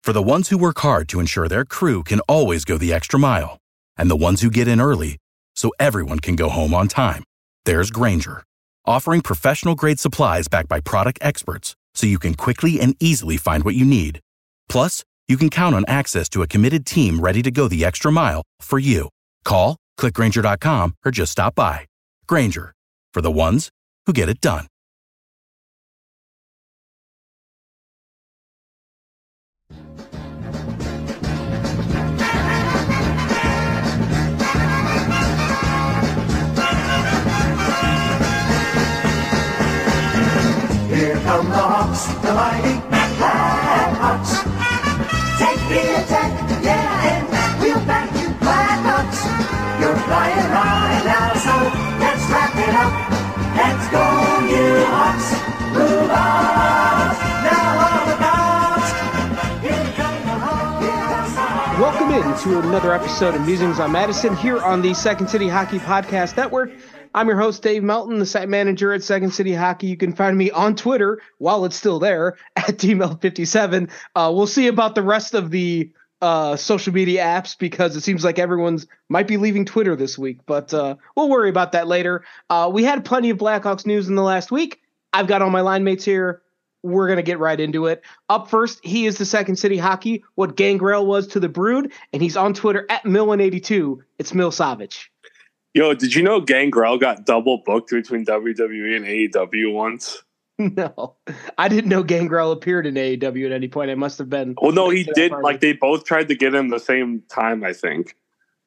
For the ones who work hard to ensure their crew can always go the extra mile, and the ones who get in early so everyone can go home on time, there's Grainger, offering professional-grade supplies backed by product experts so you can quickly and easily find what you need. Plus, you can count on access to a committed team ready to go the extra mile for you. Call, click Grainger.com, or just stop by. Grainger, for the ones who get it done. Here come the Hawks, the mighty Blackhawks. Take the attack, yeah, and we'll back you, Blackhawks. You're flying high now, so let's wrap it up. Let's go, you Hawks. Move on. Now all the Hawks. Here come the Hawks. Here comes the Hawks. Welcome in to another episode of Musings on Madison here on the Second City Hockey Podcast Network. I'm your host, Dave Melton, the site manager at Second City Hockey. You can find me on Twitter, while it's still there, at DMelt57. We'll see about the rest of the social media apps because it seems like everyone's might be leaving Twitter this week, but we'll worry about that later. We had plenty of Blackhawks news in the last week. I've got all my line mates here. We're going to get right into it. Up first, he is the Second City Hockey, what Gangrel was to the Brood, and he's on Twitter at Mill182. It's Mil Savage. Yo, did you know Gangrel got double booked between WWE and AEW once? No, I didn't know Gangrel appeared in AEW at any point. It must have been. Well, no, he did. Like, they both tried to get him the same time, I think.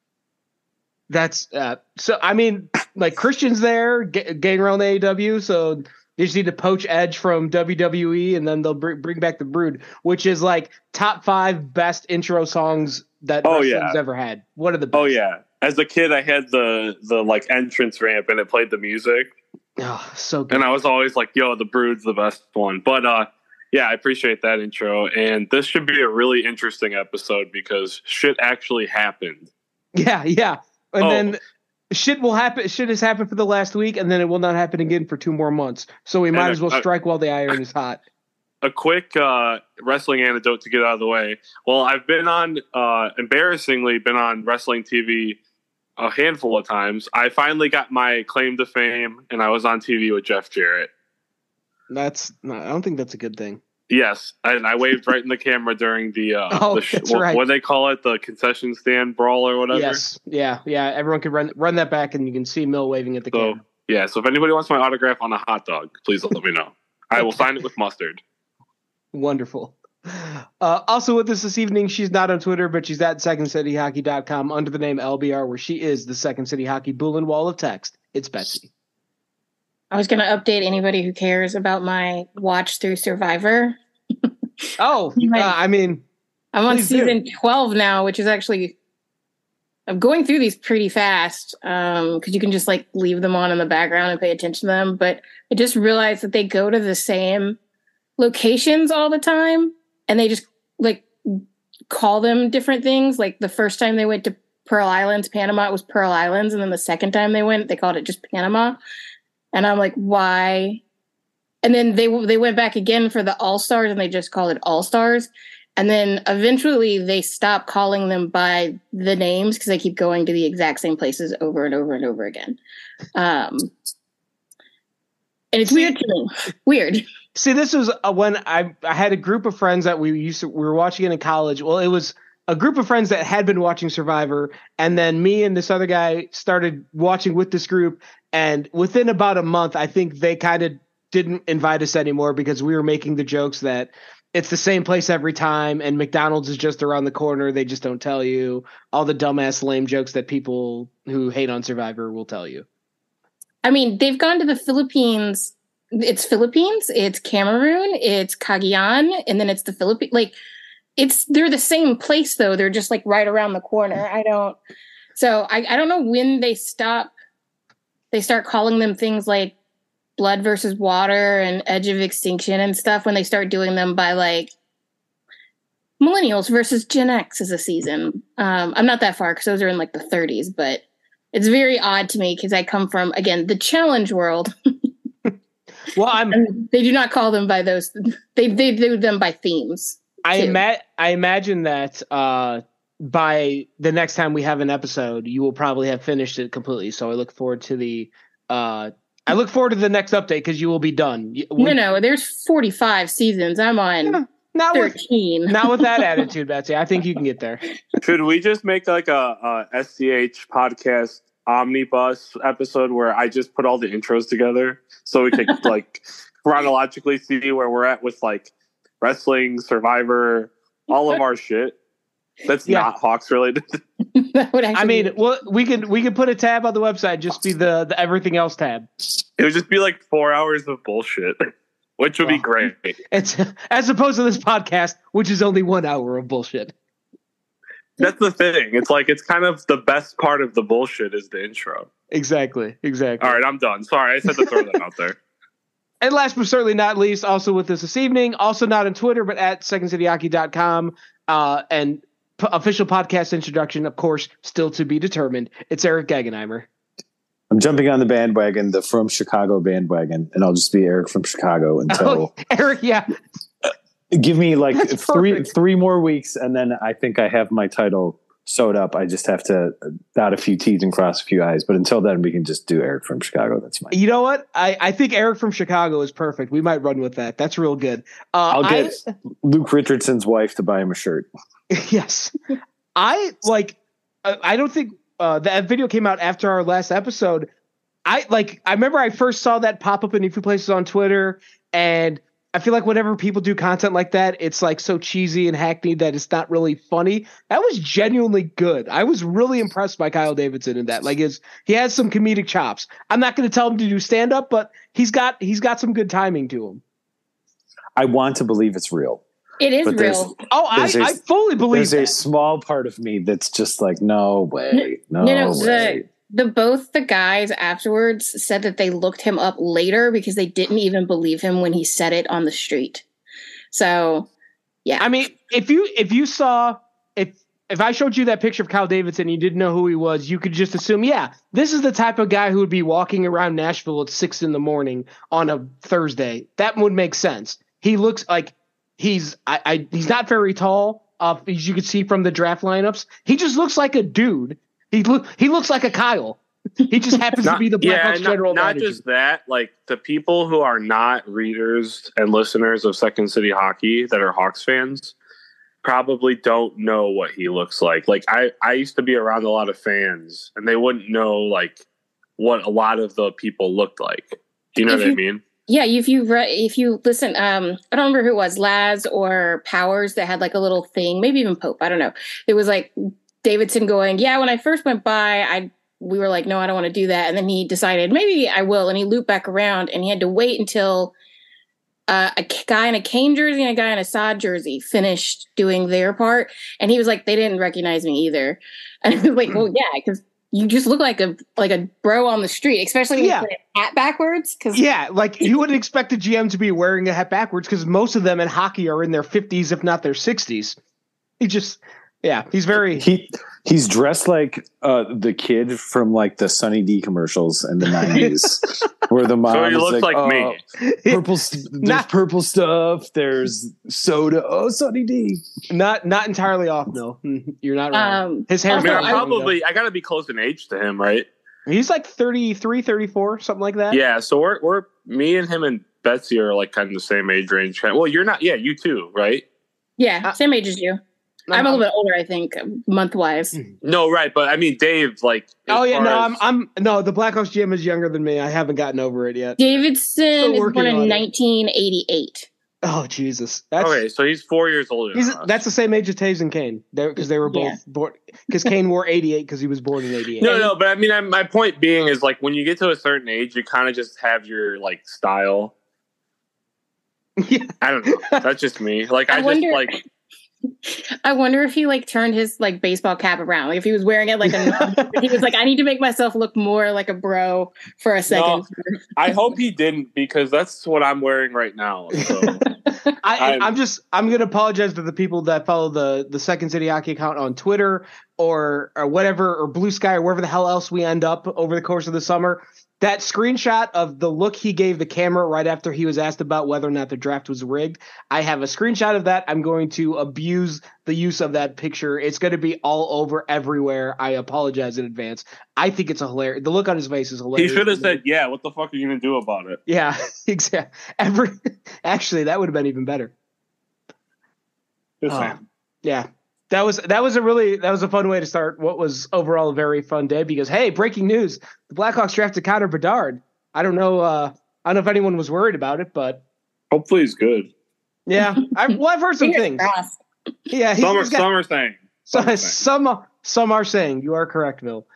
That's so. I mean, like Christian's there, Gangrel in AEW, so they just need to poach Edge from WWE, and then they'll bring back the Brood, which is like top 5 best intro songs that wrestling's ever had. One of the best. Oh yeah. As a kid, I had the like entrance ramp, and it played the music. Oh, so good. And I was always like, "Yo, the Brood's the best one." But yeah, I appreciate that intro. And this should be a really interesting episode because shit actually happened. Yeah, and then shit will happen. Shit has happened for the last week, and then it will not happen again for 2 more months. So we might as well strike while the iron is hot. A quick wrestling anecdote to get out of the way. Well, I've been on, embarrassingly, been on wrestling TV a handful of times. I finally got my claim to fame, and I was on TV with Jeff Jarrett. I don't think that's a good thing. Yes, and I waved right in the camera during the right. What do they call it, the concession stand brawl or whatever. Yes, yeah. Everyone can run that back, and you can see Mill waving at the camera. Yeah, so if anybody wants my autograph on a hot dog, please let me know. I will sign it with mustard. Wonderful. Also with us this evening, she's not on Twitter, but she's at SecondCityHockey.com under the name LBR, where she is the Second City Hockey Bull and Wall of Text. It's Betsy. I was going to update anybody who cares about my watch through Survivor. I mean, I'm on season 12 now, which is actually, I'm going through these pretty fast because you can just like leave them on in the background and pay attention to them. But I just realized that they go to the same locations all the time. And they just like call them different things. Like the first time they went to Pearl Islands, Panama, it was Pearl Islands. And then the second time they went, they called it just Panama. And I'm like, why? And then they went back again for the All-Stars and they just called it All-Stars. And then eventually they stopped calling them by the names because they keep going to the exact same places over and over and over again. And it's weird to me. Weird. See, this was when I had a group of friends that we were watching it in college. Well, it was a group of friends that had been watching Survivor, and then me and this other guy started watching with this group. And within about a month, I think they kind of didn't invite us anymore because we were making the jokes that it's the same place every time, and McDonald's is just around the corner. They just don't tell you all the dumbass, lame jokes that people who hate on Survivor will tell you. I mean, they've gone to the Philippines. It's Philippines, it's Cameroon, it's Cagayan, and then it's the Philippines. Like, they're the same place though. They're just like right around the corner. I don't know when they start calling them things like Blood versus Water and Edge of Extinction and stuff when they start doing them by like Millennials versus Gen X as a season. I'm not that far because those are in like the 30s, but it's very odd to me because I come from, again, the challenge world. Well, they do not call them by those. They do them by themes. I imagine that by the next time we have an episode, you will probably have finished it completely. So I look forward to the next update because you will be done. No, there's 45 seasons. I'm on not 13. Not with that attitude, Betsy. I think you can get there. Should we just make like a SCH podcast omnibus episode where I just put all the intros together so we can like chronologically see where we're at with like wrestling, Survivor, all of our shit that's not Hawks related. That would actually we could put a tab on the website, just be the everything else tab. It would just be like 4 hours of bullshit, which would be great. It's as opposed to this podcast, which is only 1 hour of bullshit. That's the thing. It's like it's kind of the best part of the bullshit is the intro. Exactly. All right, I'm done. Sorry, I just had to throw that out there. And last but certainly not least, also with us this evening, also not on Twitter, but at secondcityhockey.com, and official podcast introduction, of course, still to be determined. It's Eric Gegenheimer. I'm jumping on the bandwagon, the From Chicago bandwagon, and I'll just be Eric from Chicago until Eric. Yeah, give me like three more weeks, and then I think I have my title sewed up. I just have to dot a few T's and cross a few I's. But until then, we can just do Eric from Chicago. That's fine. You know what? I think Eric from Chicago is perfect. We might run with that. That's real good. I'll get Luke Richardson's wife to buy him a shirt. Yes. I don't think that video came out after our last episode. I remember I first saw that pop up in a few places on Twitter, and I feel like whenever people do content like that, it's like so cheesy and hackneyed that it's not really funny. That was genuinely good. I was really impressed by Kyle Davidson in that. Like he has some comedic chops. I'm not going to tell him to do stand up, but he's got some good timing to him. I want to believe it's real. It is real. I fully believe there's a small part of me that's just like, no way. No way. Both the guys afterwards said that they looked him up later because they didn't even believe him when he said it on the street. So, yeah. I mean, if I showed you that picture of Kyle Davidson and you didn't know who he was, you could just assume, yeah, this is the type of guy who would be walking around Nashville at 6 a.m. on a Thursday. That would make sense. He looks like he's not very tall, as you can see from the draft lineups. He just looks like a dude. He looks like a Kyle. He just happens to be the Blackhawks general manager. Not just that, like the people who are not readers and listeners of Second City Hockey that are Hawks fans probably don't know what he looks like. Like I used to be around a lot of fans, and they wouldn't know like what a lot of the people looked like. Do you know what I mean? Yeah, if you listen, I don't remember who it was, Laz or Powers, that had like a little thing, maybe even Pope, I don't know. It was like Davidson going, yeah, when I first went by, we were like, no, I don't want to do that. And then he decided, maybe I will. And he looped back around, and he had to wait until a guy in a Kane jersey and a guy in a Saad jersey finished doing their part. And he was like, they didn't recognize me either. And I was like, well, yeah, because you just look like a bro on the street, especially when you put a hat backwards. Like you wouldn't expect a GM to be wearing a hat backwards because most of them in hockey are in their 50s, if not their 60s. He's very. He's dressed like the kid from like the Sunny D commercials in the 90s, where the mom so he looks like me. There's purple stuff. There's soda. Oh, Sunny D. Not entirely off. No, you're not wrong. His hair. I gotta be close in age to him, right? He's like 33, 34, something like that. Yeah. So we're me and him and Betsy are like kind of the same age range. Well, you're not. Yeah, you too, right? Yeah, same age as you. I'm a little bit older, I think, month-wise. No, right, but I mean, Dave, like. Oh yeah, no, the Blackhawks GM is younger than me. I haven't gotten over it yet. Davidson is born in 1988. Oh Jesus! Okay, so he's 4 years older. That's the same age as Taves and Kane, because they were both born. Because Kane wore 88 because he was born in 88. No, but I mean, my point being is like when you get to a certain age, you kind of just have your like style. Yeah, I don't know. That's just me. Like I wonder if he like turned his like baseball cap around. Like if he was wearing it like he was like, I need to make myself look more like a bro for a second. No, I hope he didn't, because that's what I'm wearing right now. So. I'm going to apologize to the people that follow the Second City Hockey account on Twitter or whatever, or Blue Sky or wherever the hell else we end up over the course of the summer. that screenshot of the look he gave the camera right after he was asked about whether or not the draft was rigged. I have a screenshot of that. I'm going to abuse the use of that picture. It's going to be all over everywhere. I apologize in advance. I think it's hilarious. The look on his face is hilarious. He should have said, yeah, what the fuck are you going to do about it? Yeah, exactly. Actually, that would have been even better. Just saying. Yeah. That was a fun way to start what was overall a very fun day because, hey, breaking news, the Blackhawks drafted Connor Bedard. I don't know if anyone was worried about it, but hopefully he's good. Yeah. I've heard some things. Yeah. Some are saying. Some are saying. You are correct, Bill.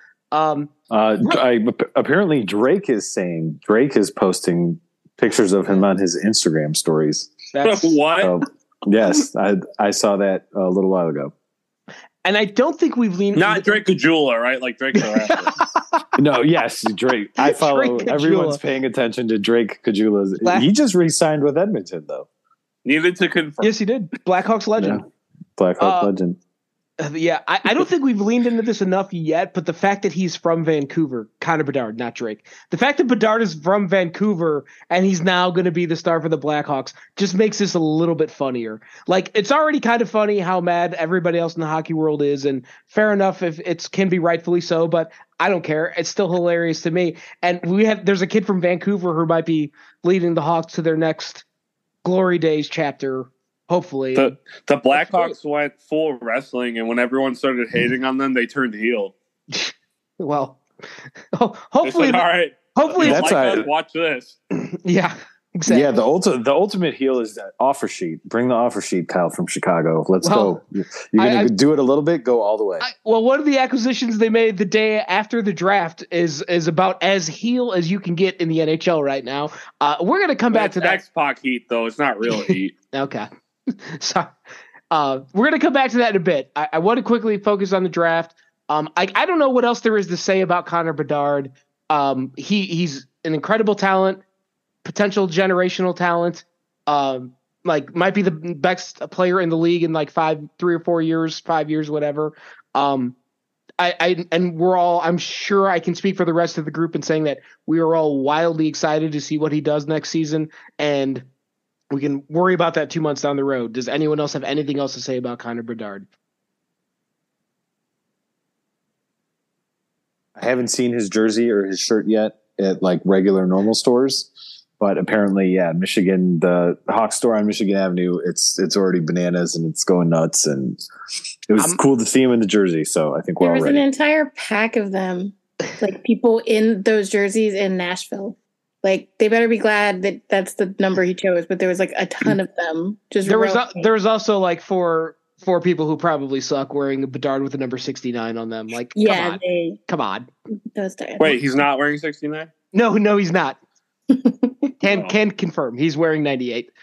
Apparently Drake is posting pictures of him on his Instagram stories. What? Yes, I saw that a little while ago. And I don't think we've leaned... Not Drake Kajula, right? Like Drake the rapper. No, yes, Drake. I follow... Drake everyone's paying attention to Drake Kajula's... He just re-signed with Edmonton, though. Needed to confirm. Yes, he did. Blackhawks legend. Yeah. Blackhawks legend. Yeah, I don't think we've leaned into this enough yet, but the fact that he's from Vancouver, Connor Bedard, not Drake. The fact that Bedard is from Vancouver and he's now going to be the star for the Blackhawks just makes this a little bit funnier. Like, it's already kind of funny how mad everybody else in the hockey world is, and fair enough if it can be rightfully so, but I don't care. It's still hilarious to me. And there's a kid from Vancouver who might be leading the Hawks to their next Glory Days chapter. Hopefully. The Blackhawks went full wrestling, and when everyone started hating on them, they turned heel. Well, hopefully. Said, all right. Hopefully, that's right. Watch this. Yeah, exactly. Yeah, the ultimate heel is that offer sheet. Bring the offer sheet, Kyle from Chicago. Let's go. You're going to do it a little bit, go all the way. One of the acquisitions they made the day after the draft is about as heel as you can get in the NHL right now. We're going to come back to that. X-Pac heat, though. It's not real heat. Okay. So we're going to come back to that in a bit. I want to quickly focus on the draft. I don't know what else there is to say about Connor Bedard. He's an incredible talent, potential generational talent. Might be the best player in the league in like 3 or 4 years, 5 years, whatever. And we're all, I'm sure I can speak for the rest of the group in saying that we are all wildly excited to see what he does next season. And we can worry about that 2 months down the road. Does anyone else have anything else to say about Connor Bedard? I haven't seen his jersey or his shirt yet at like regular normal stores, but apparently, yeah, Michigan, the Hawk store on Michigan Avenue, it's already bananas and it's going nuts. And it was cool to see him in the jersey. So I think we're all ready. There was an entire pack of them, like people in those jerseys in Nashville. Like, they better be glad that that's the number he chose, but there was like a ton of them. There was also like four people who probably suck wearing a Bedard with the number 69 on them. Like, yeah, come on. Those days. Wait, he's not wearing 69? No, he's not. Can confirm he's wearing 98.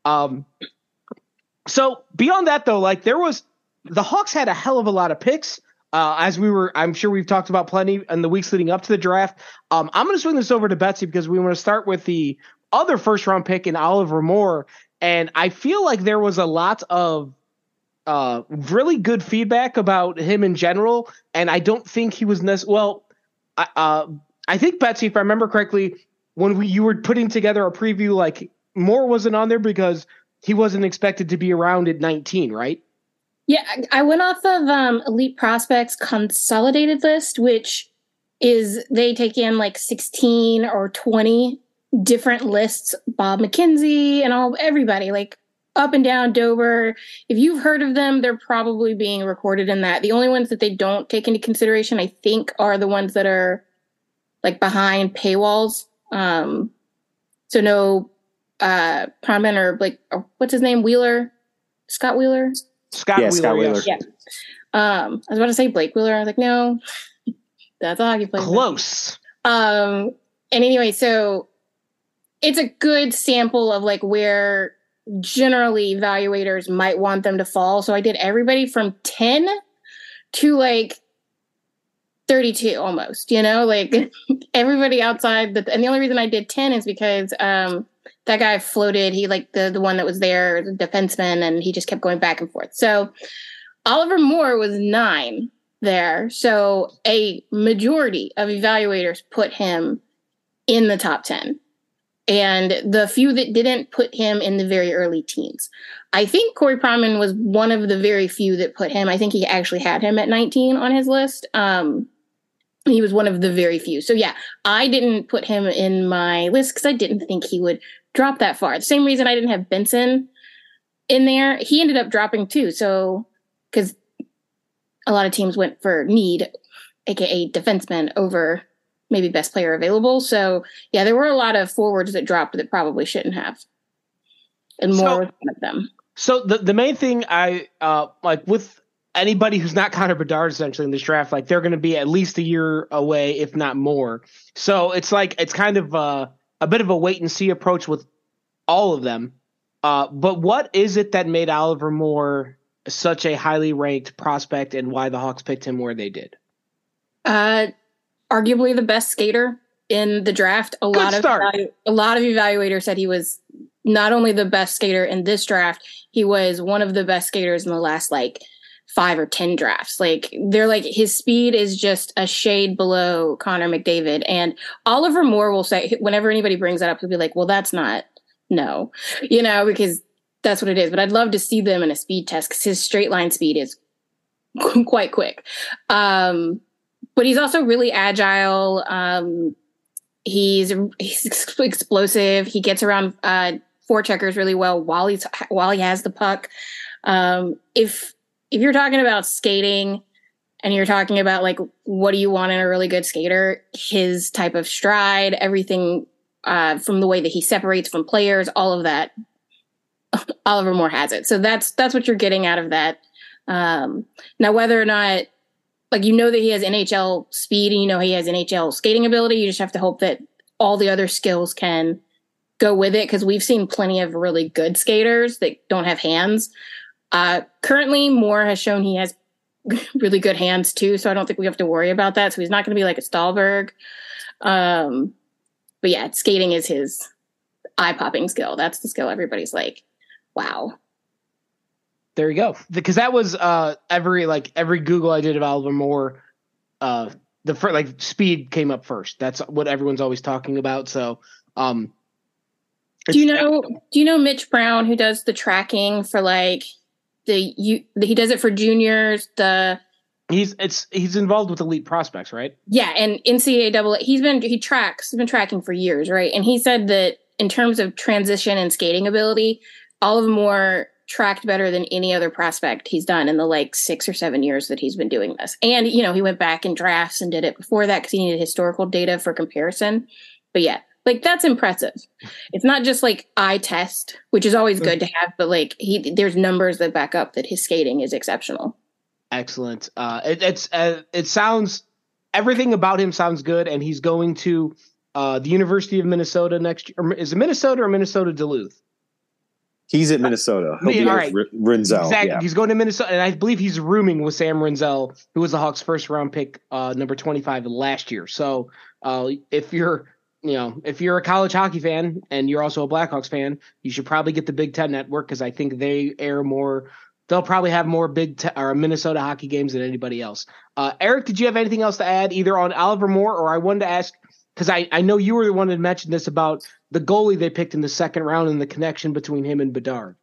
So beyond that though, like the Hawks had a hell of a lot of picks. I'm sure we've talked about plenty in the weeks leading up to the draft. I'm going to swing this over to Betsy because we want to start with the other first round pick in Oliver Moore. And I feel like there was a lot of really good feedback about him in general. And I don't think he was I think, Betsy, if I remember correctly, when you were putting together a preview, like Moore wasn't on there because he wasn't expected to be around at 19, right? Yeah, I went off of Elite Prospects Consolidated List, which is they take in like 16 or 20 different lists. Bob McKenzie and everybody, like up and down Dober. If you've heard of them, they're probably being recorded in that. The only ones that they don't take into consideration, I think, are the ones that are like behind paywalls. So no Promen or what's his name? Scott Wheeler? Scott Wheeler. Yeah. I was about to say Blake Wheeler. I was like, no, that's a hockey player. Close. And anyway, so it's a good sample of like where generally evaluators might want them to fall. So I did everybody from 10 to like 32 almost, like everybody outside and the only reason I did 10 is because, that guy floated. He like the one that was there, the defenseman, and he just kept going back and forth. So Oliver Moore was 9 there. So a majority of evaluators put him in the top 10. And the few that didn't put him in the very early teens. I think Corey Pronman was one of the very few that put him. I think he actually had him at 19 on his list. He was one of the very few. So yeah, I didn't put him in my list because I didn't think he would drop that far. The same reason I didn't have Benson in there. He ended up dropping too. So, because a lot of teams went for need, aka defenseman, over maybe best player available. So yeah, there were a lot of forwards that dropped that probably shouldn't have. And more was one of them. So the main thing I like with anybody who's not Connor Bedard essentially in this draft, like they're going to be at least a year away, if not more. So it's like, it's kind of a bit of a wait and see approach with all of them. But what is it that made Oliver Moore such a highly ranked prospect and why the Hawks picked him where they did? Arguably the best skater in the draft. A lot of evaluators said he was not only the best skater in this draft, he was one of the best skaters in the last 5 or 10 drafts. They're like, his speed is just a shade below Connor McDavid. And Oliver Moore will say, whenever anybody brings that up, he'll be like, well, that's not, no, because that's what it is. But I'd love to see them in a speed test because his straight line speed is quite quick. But he's also really agile. He's explosive. He gets around forecheckers really well while he has the puck. If you're talking about skating and you're talking about what do you want in a really good skater, his type of stride, everything from the way that he separates from players, all of that, Oliver Moore has it. So that's what you're getting out of that. Now, whether or not, that he has NHL speed and he has NHL skating ability, you just have to hope that all the other skills can go with it, because we've seen plenty of really good skaters that don't have hands. Currently, Moore has shown he has really good hands too, so I don't think we have to worry about that. So he's not going to be like a Stahlberg. But yeah, skating is his eye-popping skill. That's the skill everybody's like, wow. There you go. Because that was every Google I did of Oliver Moore, speed came up first. That's what everyone's always talking about. So, do you know Mitch Brown, who does the tracking for he does it for juniors? He's involved with elite prospects, right? Yeah, and NCAA he's been tracking for years, right? And he said that in terms of transition and skating ability, Oliver Moore tracked better than any other prospect he's done in the 6 or 7 years that he's been doing this. And he went back in drafts and did it before that because he needed historical data for comparison. But yeah, that's impressive. It's not just eye test, which is always good to have, but there's numbers that back up that his skating is exceptional. Excellent. It sounds, everything about him sounds good, and he's going to the University of Minnesota next year. Is it Minnesota or Minnesota Duluth? He's at Minnesota. He'll be right. Rinzel. Exactly. Yeah. He's going to Minnesota, and I believe he's rooming with Sam Rinzel, who was the Hawks' first round pick, number 25 last year. So if you're a college hockey fan and you're also a Blackhawks fan, you should probably get the Big Ten Network, because I think they air more. They'll probably have more Minnesota hockey games than anybody else. Eric, did you have anything else to add either on Oliver Moore, or I wanted to ask, because I know you were the one that mentioned this about the goalie they picked in the second round and the connection between him and Bedard.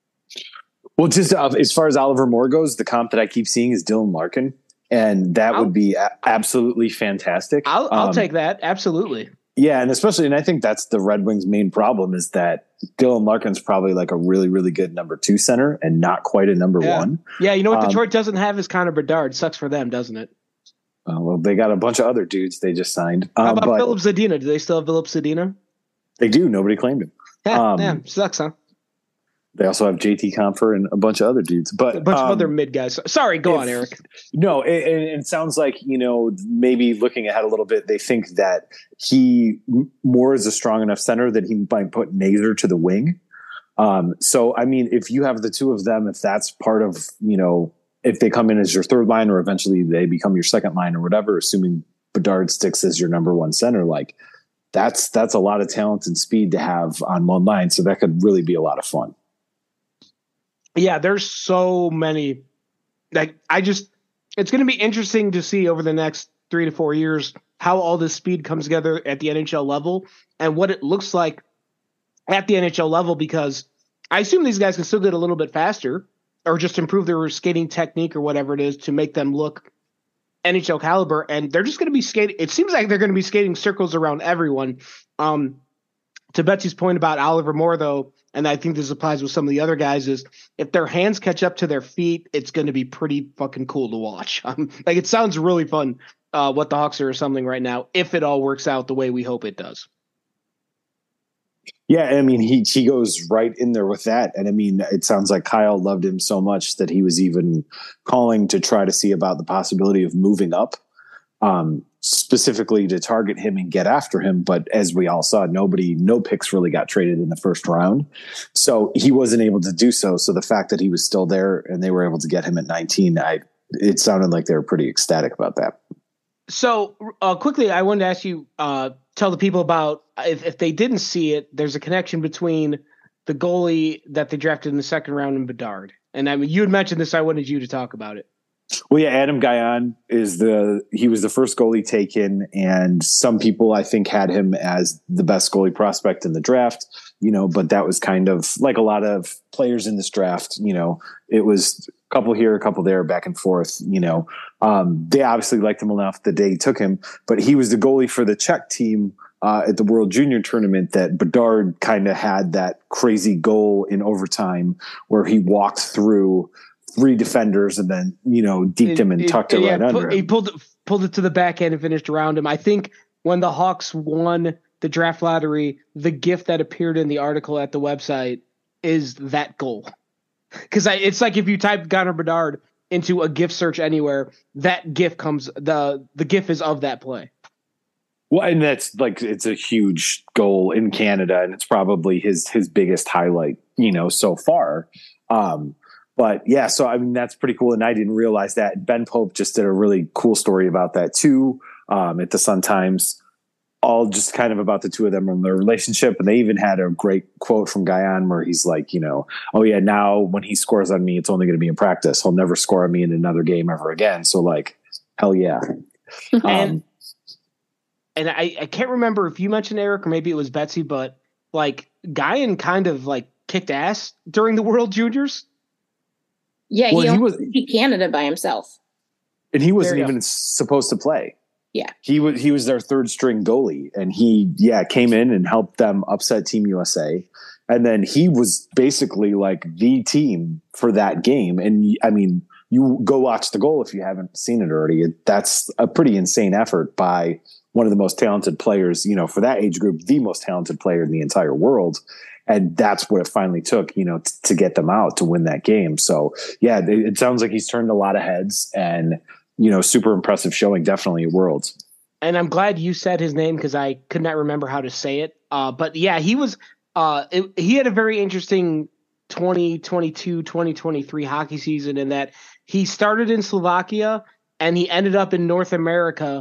Well, just as far as Oliver Moore goes, the comp that I keep seeing is Dylan Larkin, and that would be absolutely fantastic. I'll take that. Absolutely. Yeah, and I think that's the Red Wings' main problem, is that Dylan Larkin's probably a really, really good number 2 center and not quite a number 1. Yeah, you know what Detroit doesn't have is Connor Bedard. Sucks for them, doesn't it? Well, they got a bunch of other dudes they just signed. How about Philip Zadina? Do they still have Philip Zadina? They do. Nobody claimed him. Yeah, sucks, huh? They also have JT Compher and a bunch of other dudes, but a bunch of other mid guys. Sorry, go on, Eric. No, it sounds like, maybe looking ahead a little bit, they think that Moore is a strong enough center that he might put Nazer to the wing. So, I mean, if you have the two of them, if that's part of, if they come in as your third line or eventually they become your second line or whatever, assuming Bedard sticks as your number 1 center, that's a lot of talent and speed to have on one line. So that could really be a lot of fun. Yeah, there's so many. It's going to be interesting to see over the next 3 to 4 years, how all this speed comes together at the NHL level and what it looks like at the NHL level, because I assume these guys can still get a little bit faster or just improve their skating technique or whatever it is to make them look NHL caliber. And they're just going to be skating. It seems like they're going to be skating circles around everyone. To Betsy's point about Oliver Moore, though, and I think this applies with some of the other guys, is if their hands catch up to their feet, it's going to be pretty fucking cool to watch. Like, it sounds really fun what the Hawks are assembling right now, if it all works out the way we hope it does. Yeah, I mean, he goes right in there with that. And I mean, it sounds like Kyle loved him so much that he was even calling to try to see about the possibility of moving up, specifically to target him and get after him. But as we all saw, no picks really got traded in the first round. So he wasn't able to do so. So the fact that he was still there and they were able to get him at 19, it sounded like they were pretty ecstatic about that. So quickly, I wanted to ask you, tell the people about, if they didn't see it, there's a connection between the goalie that they drafted in the second round and Bedard. And I mean, you had mentioned this. I wanted you to talk about it. Well, yeah, Adam Guyon he was the first goalie taken, and some people I think had him as the best goalie prospect in the draft, but that was kind of like a lot of players in this draft, it was a couple here, a couple there, back and forth, they obviously liked him enough the day he took him, but he was the goalie for the Czech team at the World Junior Tournament that Bedard kind of had that crazy goal in overtime where he walked through 3 defenders and then, deeped him and tucked it right under him. He pulled it to the backhand and finished around him. I think when the Hawks won the draft lottery, the GIF that appeared in the article at the website is that goal. Because it's like if you type Connor Bedard into a GIF search anywhere, that GIF comes, the GIF is of that play. Well, and that's like, it's a huge goal in Canada, and it's probably his biggest highlight, so far. But yeah, so I mean, that's pretty cool. And I didn't realize that. Ben Pope just did a really cool story about that too, at the Sun-Times, all just kind of about the two of them and their relationship. And they even had a great quote from Guyon where he's like, oh yeah, now when he scores on me, it's only going to be in practice. He'll never score on me in another game ever again. So like, hell yeah. And I can't remember if you mentioned Eric or maybe it was Betsy, but like Guyon kind of like kicked ass during the World Juniors. Yeah, he beat Canada by himself. And he wasn't even supposed to play. Yeah. He was their third string goalie, and he came in and helped them upset Team USA. And then he was basically like the team for that game. And I mean, you go watch the goal if you haven't seen it already. That's a pretty insane effort by one of the most talented players, for that age group, the most talented player in the entire world. And that's what it finally took, to get them out to win that game. So yeah, it sounds like he's turned a lot of heads, and, super impressive showing, definitely at Worlds. And I'm glad you said his name because I could not remember how to say it. But yeah, he was, he had a very interesting 2022, 2023 hockey season in that he started in Slovakia and he ended up in North America.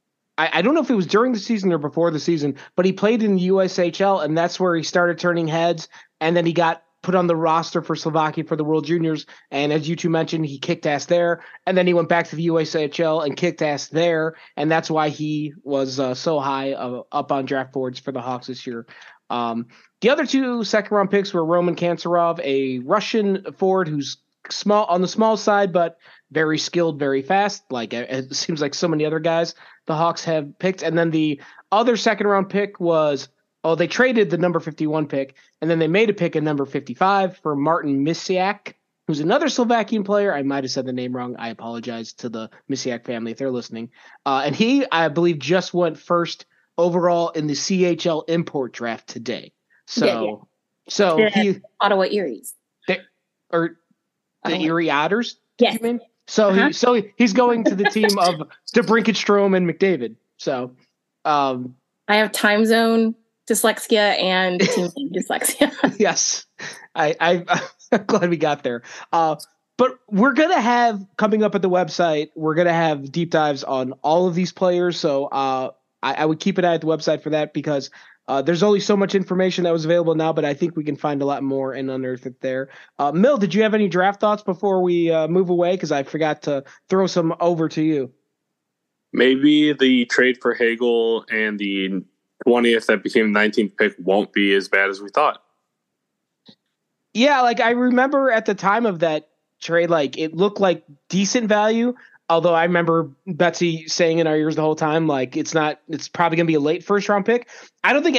I don't know if it was during the season or before the season, but he played in the USHL, and that's where he started turning heads. And then he got put on the roster for Slovakia for the World Juniors. And as you two mentioned, he kicked ass there. And then he went back to the USHL and kicked ass there. And that's why he was so high up on draft boards for the Hawks this year. The other 2 second-round picks were Roman Kantsarov, a Russian forward who's small on the small side, but very skilled, very fast. Like it seems like so many other guys the Hawks have picked. And then the other second round pick was, they traded the number 51 pick, and then they made a pick at number 55 for Martin Misiak, who's another Slovakian player. I might have said the name wrong. I apologize to the Misiak family if they're listening. And he, I believe, just went first overall in the CHL import draft today. So he Ottawa Eries. Or the Erie Otters? Yes. You mean? So he's going to the team of DeBrincat, and McDavid. So I have time zone dyslexia and team name dyslexia. Yes, I'm glad we got there. But we're gonna have coming up at the website. We're gonna have deep dives on all of these players. So I would keep an eye at the website for that because there's only so much information that was available now, but I think we can find a lot more and unearth it there. Mill, did you have any draft thoughts before we move away? Because I forgot to throw some over to you. Maybe the trade for Hagel and the 20th that became the 19th pick won't be as bad as we thought. Yeah, like I remember at the time of that trade, like it looked like decent value. Although I remember Betsy saying in our ears the whole time, like it's probably going to be a late first round pick. I don't think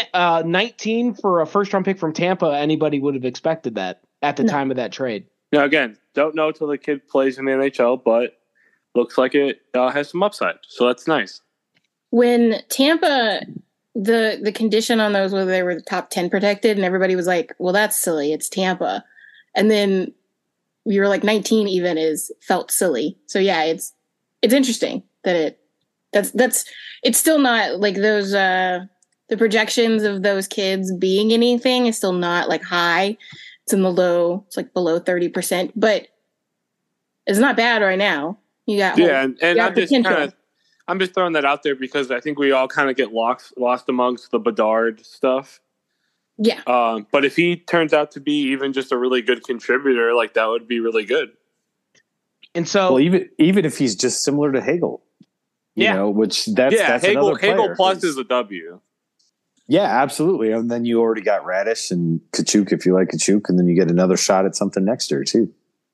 19 for a first round pick from Tampa, anybody would have expected that at the time of that trade. Now, again, don't know till the kid plays in the NHL, but looks like it has some upside. So that's nice. When Tampa, the condition on those was they were the top 10 protected, and everybody was like, well, that's silly. It's Tampa. And then we were like 19 even felt silly. So yeah, it's interesting that it's still not like those, the projections of those kids being anything is still not like high. It's in the low, it's like below 30%, but it's not bad right now. You got, and I'm just throwing that out there because I think we all kind of get lost amongst the Bedard stuff. Yeah. But if he turns out to be even just a really good contributor, like that would be really good. And so, well, even if he's just similar to Hagel, you know, which that's Hagel plus is a W. Yeah, absolutely. And then you already got Radish and Kachuk if you like Kachuk, and then you get another shot at something next year too.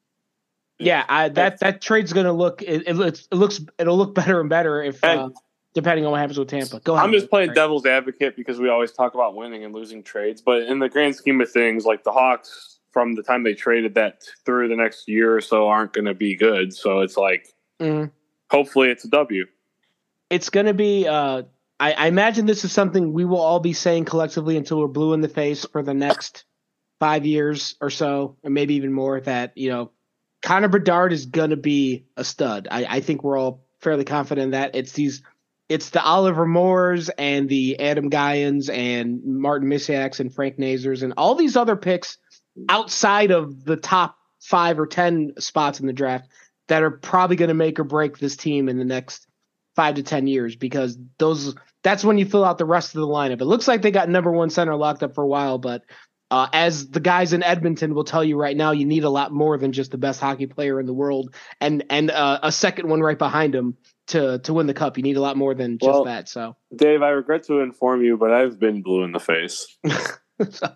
Yeah, that trade's going to look it'll look better and better if depending on what happens with Tampa. Go ahead. I'm just playing devil's advocate because we always talk about winning and losing trades, but in the grand scheme of things, like the Hawks, from the time they traded that through the next year or so, aren't going to be good. So it's like, hopefully, it's a W. It's going to be. I imagine this is something we will all be saying collectively until we're blue in the face for the next 5 years or so, or maybe even more. That Connor Bedard is going to be a stud. I think we're all fairly confident in that. It's the Oliver Moores and the Adam Guayans and Martin Misiaks and Frank Nazers and all these other picks outside of the top 5 or 10 spots in the draft that are probably going to make or break this team in the next 5 to 10 years, because that's when you fill out the rest of the lineup. It looks like they got number 1 center locked up for a while, but as the guys in Edmonton will tell you right now, you need a lot more than just the best hockey player in the world and a second one right behind him to win the cup. You need a lot more than just that. So, Dave, I regret to inform you, but I've been blue in the face. So,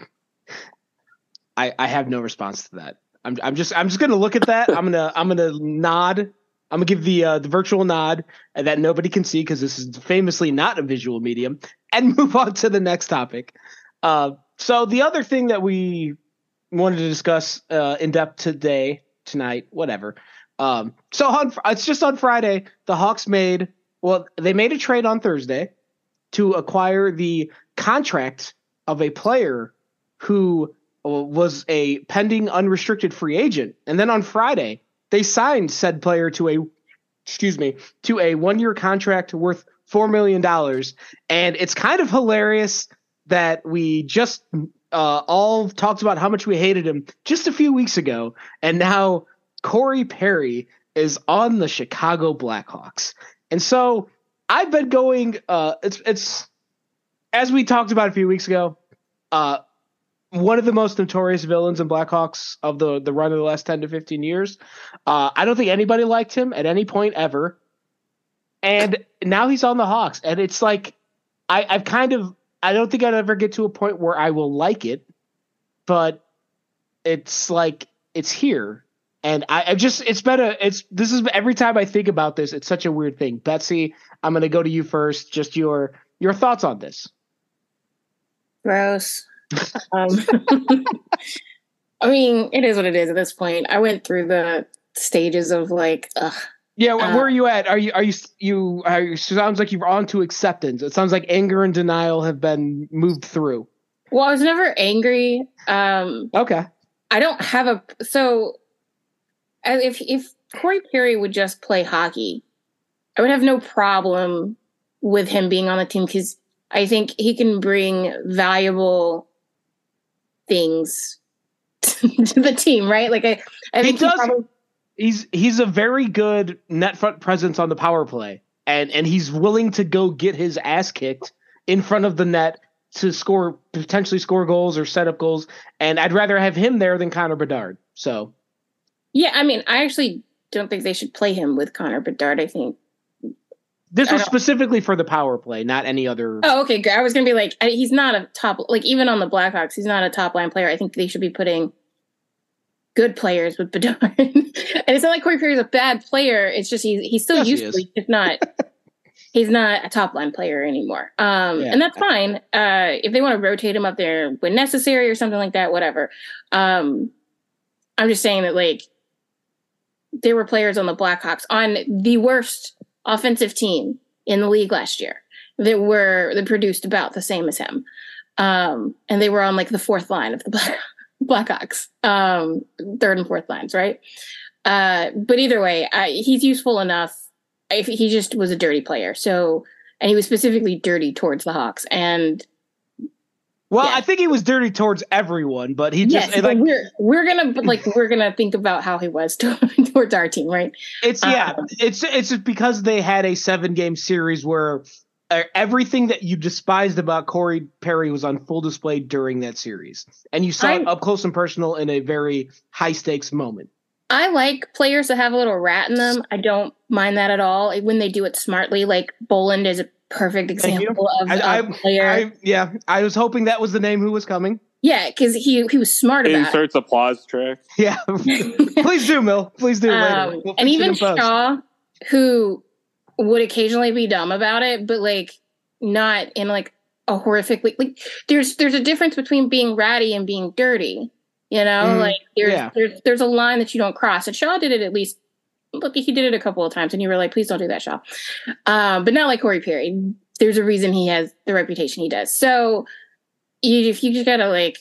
I have no response to that. I'm just gonna look at that. I'm gonna nod. I'm gonna give the virtual nod that nobody can see because this is famously not a visual medium, and move on to the next topic. So the other thing that we wanted to discuss in depth tonight, whatever. It's just on Friday. The Hawks made a trade on Thursday to acquire the contract of a player who was a pending unrestricted free agent. And then on Friday, they signed said player to a 1-year contract worth $4 million. And it's kind of hilarious that we just all talked about how much we hated him just a few weeks ago. And now Corey Perry is on the Chicago Blackhawks. And so I've been going, it's as we talked about a few weeks ago, one of the most notorious villains in Blackhawks of the run of the last 10 to 15 years. I don't think anybody liked him at any point ever. And now he's on the Hawks. And it's like, I don't think I'd ever get to a point where I will like it, but it's like, it's here. And this is every time I think about this, it's such a weird thing. Betsy, I'm going to go to you first. Just your thoughts on this. Gross. I mean, it is what it is at this point. I went through the stages of like, ugh. Yeah, where are you at? Are you sounds like you're on to acceptance. It sounds like anger and denial have been moved through. Well, I was never angry. Okay. I don't have if Corey Perry would just play hockey, I would have no problem with him being on the team because I think he can bring valuable things to the team, right? Like I think he does. He's a very good net front presence on the power play, and he's willing to go get his ass kicked in front of the net to potentially score goals or set up goals. And I'd rather have him there than Connor Bedard. So, yeah, I mean, I actually don't think they should play him with Connor Bedard. I think This was specifically for the power play, not any other. Oh, okay, good. I was going to be like, he's not a top, like even on the Blackhawks, he's not a top line player. I think they should be putting good players with Bedard. And it's not like Corey Perry's a bad player. It's just he's still useful. He's not he's not a top line player anymore. And that's fine. If they want to rotate him up there when necessary or something like that, whatever. I'm just saying that like there were players on the Blackhawks on the worst offensive team in the league last year that produced about the same as him. And they were on like the fourth line of the Blackhawks, third and fourth lines, right? But either way, he's useful enough. If he just was a dirty player. So, and he was specifically dirty towards the Hawks. And I think he was dirty towards everyone, but he just like we're gonna think about how he was towards our team, right? It's just because they had a 7-game series where everything that you despised about Corey Perry was on full display during that series, and you saw it up close and personal in a very high stakes moment. I like players that have a little rat in them. I don't mind that at all when they do it smartly. Like Boland is a perfect example of a player. I was hoping that was the name who was coming. Yeah, because he was smart about it. Inserts applause track. Yeah, please do, Mill. Please do. Later. We'll and even Shaw, who would occasionally be dumb about it, but like not in like a horrific like there's a difference between being ratty and being dirty. You know, like there's a line that you don't cross. And Shaw did it at least. Look, he did it a couple of times, and you were like, "Please don't do that, Shaw." But not like Corey Perry. There's a reason he has the reputation he does. So if you just gotta like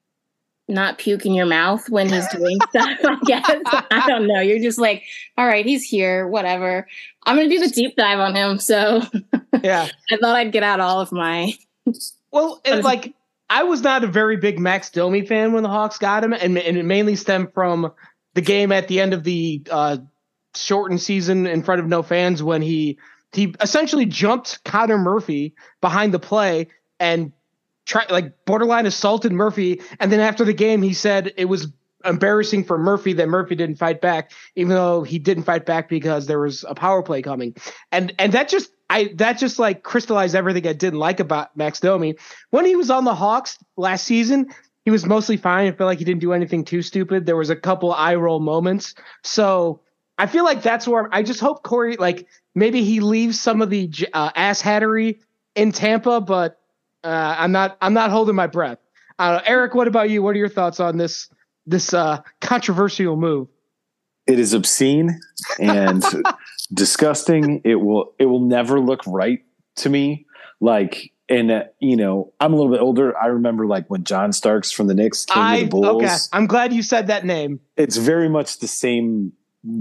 not puke in your mouth when he's doing stuff, I guess I don't know. You're just like, all right, he's here, whatever. I'm gonna do the deep dive on him. So yeah, I thought I'd get out all of my. Well, it's like. I was not a very big Max Domi fan when the Hawks got him, and it mainly stemmed from the game at the end of the shortened season in front of no fans when he essentially jumped Connor Murphy behind the play and borderline assaulted Murphy. And then after the game, he said it was embarrassing for Murphy that Murphy didn't fight back, even though he didn't fight back because there was a power play coming. And that just like crystallized everything I didn't like about Max Domi. When he was on the Hawks last season, he was mostly fine. I feel like he didn't do anything too stupid. There was a couple eye roll moments. So I feel like that's where I just hope Corey, like maybe he leaves some of the ass hattery in Tampa, but I'm not holding my breath. Eric, what about you? What are your thoughts on this controversial move? It is obscene and disgusting. It will never look right to me. Like, and I'm a little bit older. I remember like when John Starks from the Knicks came to the Bulls. Okay. I'm glad you said that name. It's very much the same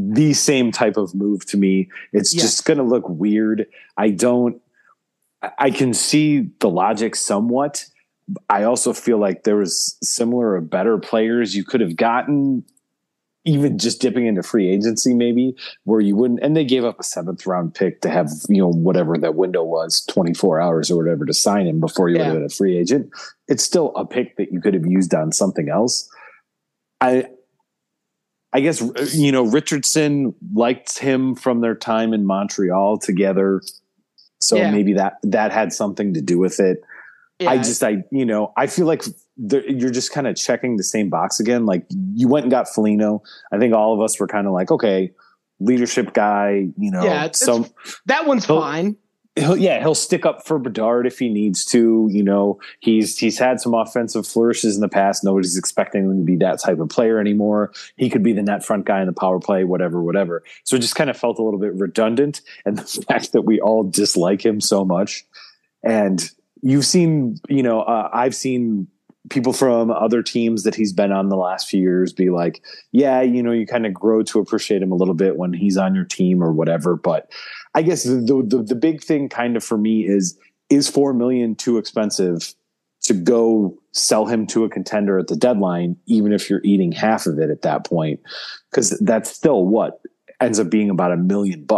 type of move to me. It's just going to look weird. I can see the logic somewhat. I also feel like there was similar or better players you could have gotten, even just dipping into free agency, maybe where you wouldn't, and they gave up a 7th round pick to have, whatever that window was, 24 hours or whatever to sign him before you would have been a free agent. It's still a pick that you could have used on something else. I guess, Richardson liked him from their time in Montreal together. So maybe that had something to do with it. Yeah. I feel like you're just kind of checking the same box again. Like you went and got Foligno. I think all of us were kind of like, okay, leadership guy, that one's fine. He'll stick up for Bedard if he needs to. He's had some offensive flourishes in the past. Nobody's expecting him to be that type of player anymore. He could be the net front guy in the power play, whatever. So it just kind of felt a little bit redundant. And the fact that we all dislike him so much. And you've seen, I've seen people from other teams that he's been on the last few years be like, you kind of grow to appreciate him a little bit when he's on your team or whatever. But I guess the big thing kind of for me is $4 million too expensive to go sell him to a contender at the deadline, even if you're eating half of it at that point, because that's still what ends up being about $1 million.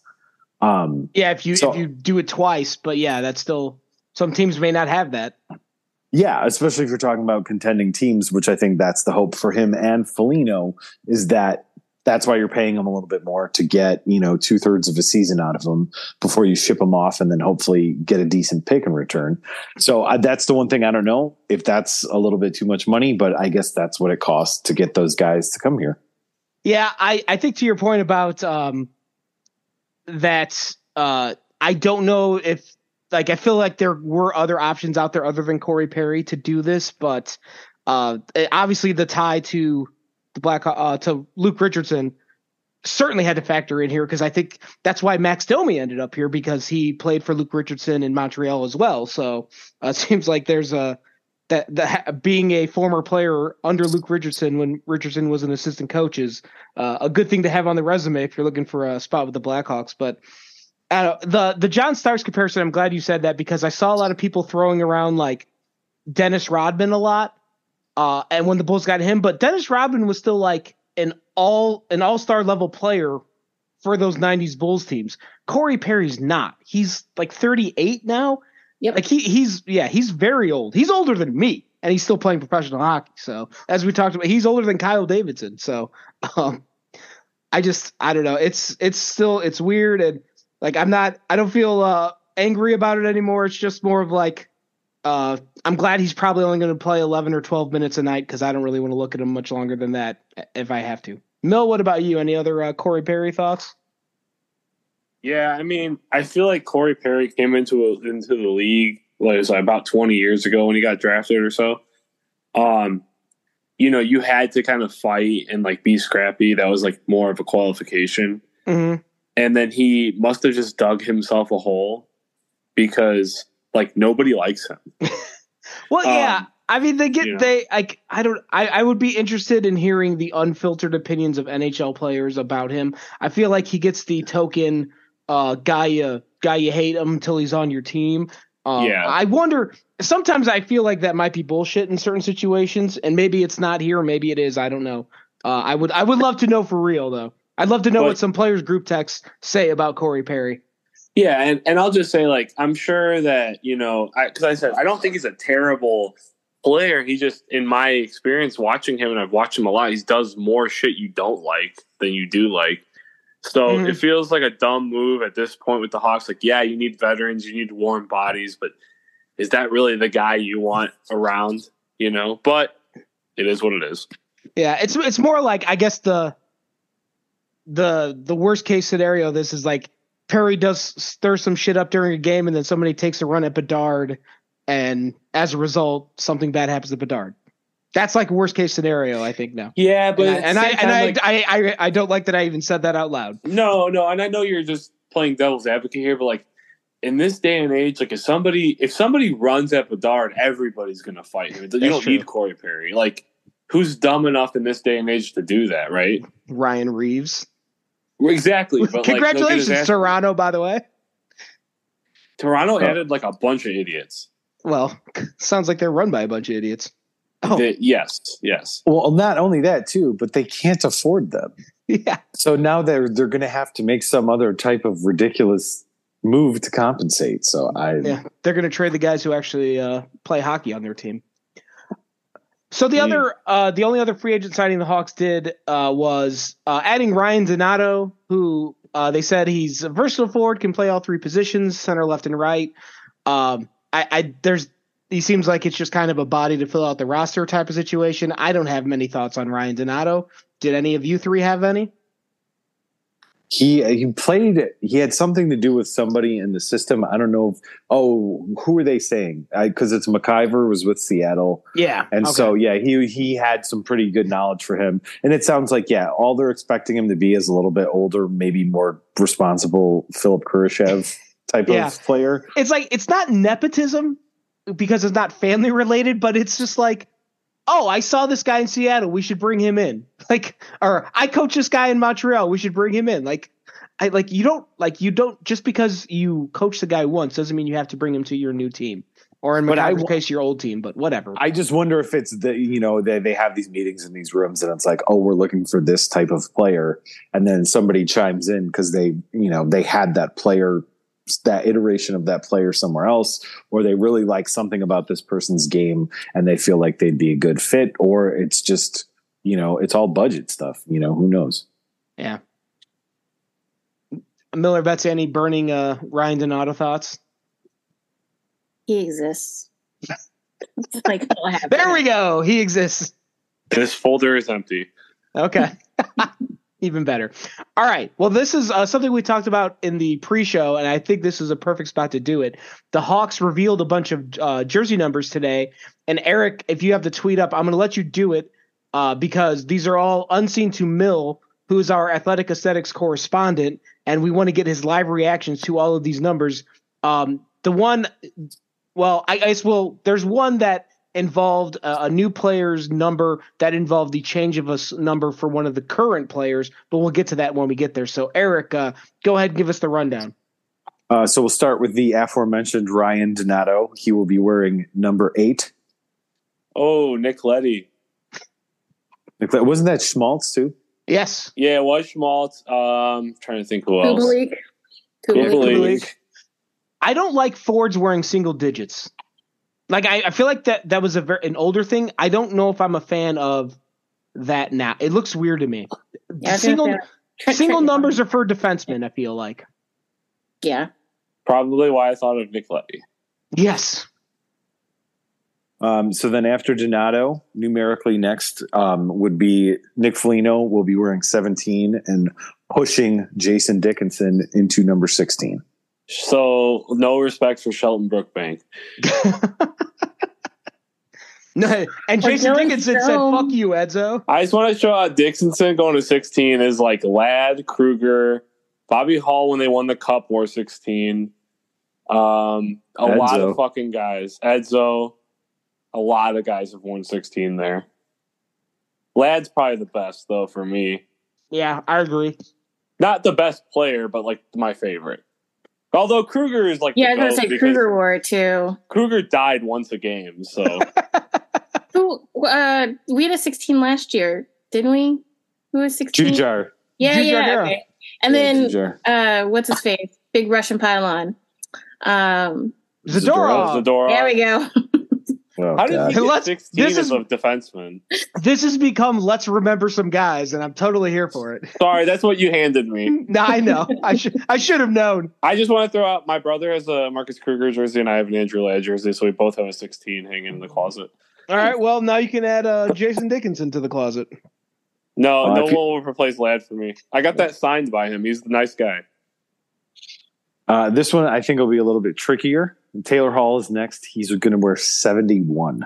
If you do it twice, but that's still. Some teams may not have that. Yeah, especially if you're talking about contending teams, which I think that's the hope for him and Foligno is that That's why you're paying them a little bit more to get, 2/3 of a season out of them before you ship them off and then hopefully get a decent pick in return. So that's the one thing I don't know if that's a little bit too much money, but I guess that's what it costs to get those guys to come here. Yeah, I think to your point about that, I don't know if, like, I feel like there were other options out there other than Corey Perry to do this, but obviously the tie to the to Luke Richardson certainly had to factor in here, because I think that's why Max Domi ended up here, because he played for Luke Richardson in Montreal as well. So it seems like there's that being a former player under Luke Richardson when Richardson was an assistant coach is a good thing to have on the resume if you're looking for a spot with the Blackhawks. But the John Starks comparison, I'm glad you said that, because I saw a lot of people throwing around like Dennis Rodman a lot. And when the Bulls got him, but Dennis Rodman was still like an all-star level player for those 90s Bulls teams. Corey Perry's not. He's like 38 now. Yep. Like he's very old. He's older than me, and he's still playing professional hockey. So as we talked about, he's older than Kyle Davidson. So I don't know. It's weird, and like I don't feel angry about it anymore. It's just more of like, I'm glad he's probably only going to play 11 or 12 minutes a night, because I don't really want to look at him much longer than that if I have to. Mill, what about you? Any other Corey Perry thoughts? Yeah, I mean, I feel like Corey Perry came into the league about 20 years ago when he got drafted or so. You had to kind of fight and like be scrappy. That was like more of a qualification. Mm-hmm. And then he must have just dug himself a hole, because like nobody likes him. Well, yeah. I mean, I would be interested in hearing the unfiltered opinions of NHL players about him. I feel like he gets the token guy you hate him until he's on your team. I wonder, sometimes I feel like that might be bullshit in certain situations, and maybe it's not here, maybe it is. I don't know. I would love to know for real though. I'd love to know what some players group texts say about Corey Perry. Yeah, and I'll just say, like, I'm sure that, because I said I don't think he's a terrible player. He just, in my experience watching him, and I've watched him a lot, he does more shit you don't like than you do like. So It feels like a dumb move at this point with the Hawks. Like, yeah, you need veterans, you need warm bodies, but is that really the guy you want around? But it is what it is. Yeah, it's more like, I guess the worst case scenario of this is like Perry does stir some shit up during a game, and then somebody takes a run at Bedard, and as a result, something bad happens to Bedard. That's like worst case scenario, I think now. Yeah, but I don't like that I even said that out loud. No, and I know you're just playing devil's advocate here, but like in this day and age, like if somebody runs at Bedard, everybody's gonna fight him. You don't need Corey Perry. Like, who's dumb enough in this day and age to do that, right? Ryan Reeves. Exactly. But congratulations, Toronto, by the way. Toronto added like a bunch of idiots. Well, sounds like they're run by a bunch of idiots. Oh. Yes. Well, not only that too, but they can't afford them. Yeah. So now they're going to have to make some other type of ridiculous move to compensate. So they're going to trade the guys who actually play hockey on their team. So the only other free agent signing the Hawks did was adding Ryan Donato, who they said he's a versatile forward, can play all three positions, center, left, and right. He seems like it's just kind of a body to fill out the roster type of situation. I don't have many thoughts on Ryan Donato. Did any of you three have any? He had something to do with somebody in the system. I don't know. Who are they saying? Because it's McIver was with Seattle. Yeah. And so, he had some pretty good knowledge for him. And it sounds like, all they're expecting him to be is a little bit older, maybe more responsible Philip Kurashev type of player. It's like, it's not nepotism because it's not family related, but it's just like, oh, I saw this guy in Seattle, we should bring him in. Or I coach this guy in Montreal, we should bring him in. You don't just because you coach the guy once doesn't mean you have to bring him to your new team. Or in McIver's case, your old team, but whatever. I just wonder if it's they have these meetings in these rooms and it's like, oh, we're looking for this type of player. And then somebody chimes in because they had that player, that iteration of that player somewhere else, or they really like something about this person's game and they feel like they'd be a good fit, or it's just, it's all budget stuff, who knows? Yeah. Miller, Betsy, any burning Ryan Donato thoughts? He exists. Like, there we go. He exists. This folder is empty. Okay. Even better. All right. Well, this is something we talked about in the pre-show, and I think this is a perfect spot to do it. The Hawks revealed a bunch of jersey numbers today. And Eric, if you have the tweet up, I'm going to let you do it because these are all unseen to Mill, who is our athletic aesthetics correspondent, and we want to get his live reactions to all of these numbers. The one, well, I guess, there's one that involved a new player's number that involved the change of a number for one of the current players, but we'll get to that when we get there. So, Eric, go ahead and give us the rundown. So we'll start with the aforementioned Ryan Donato. He will be wearing number 8. Oh, Nick Leddy. Wasn't that Schmaltz too? Yes. Yeah, it was Schmaltz. Trying to think who else. Kubalik. I don't like Fords wearing single digits. Like I feel like that was an older thing. I don't know if I'm a fan of that now. It looks weird to me. Yeah, single numbers are for defensemen, I feel like. Yeah. Probably why I thought of Nick Leddy. Yes. So then after Donato, numerically next would be Nick Foligno will be wearing 17 and pushing Jason Dickinson into number 16. So no respect for Shelton Brookbank. No, and Jason Dickinson said, "Fuck you, Edzo." I just want to show out Dickinson going to 16 is like Ladd, Kruger, Bobby Hall when they won the Cup wore 16. A lot of fucking guys. Edzo. A lot of guys have worn 16 there. Ladd's probably the best though for me. Yeah, I agree. Not the best player, but like my favorite. Although Kruger is like, yeah, I was going to say Kruger wore it too. Kruger died once a game, so. Who? We had a 16 last year, didn't we? Who was 16? Jujar. Yeah. Okay. And then, Jujar. What's his face? Big Russian pylon. Zadorov. There we go. Oh, how did he get 16 as a defenseman? This has become let's remember some guys, and I'm totally here for it. Sorry, that's what you handed me. No, I know. I should have known. I just want to throw out my brother has a Marcus Kruger jersey, and I have an Andrew Ladd jersey, so we both have a 16 hanging in the closet. All right, well, now you can add Jason Dickinson to the closet. No one will replace Ladd for me. I got that signed by him. He's the nice guy. This one I think will be a little bit trickier. Taylor Hall is next. He's going to wear 71.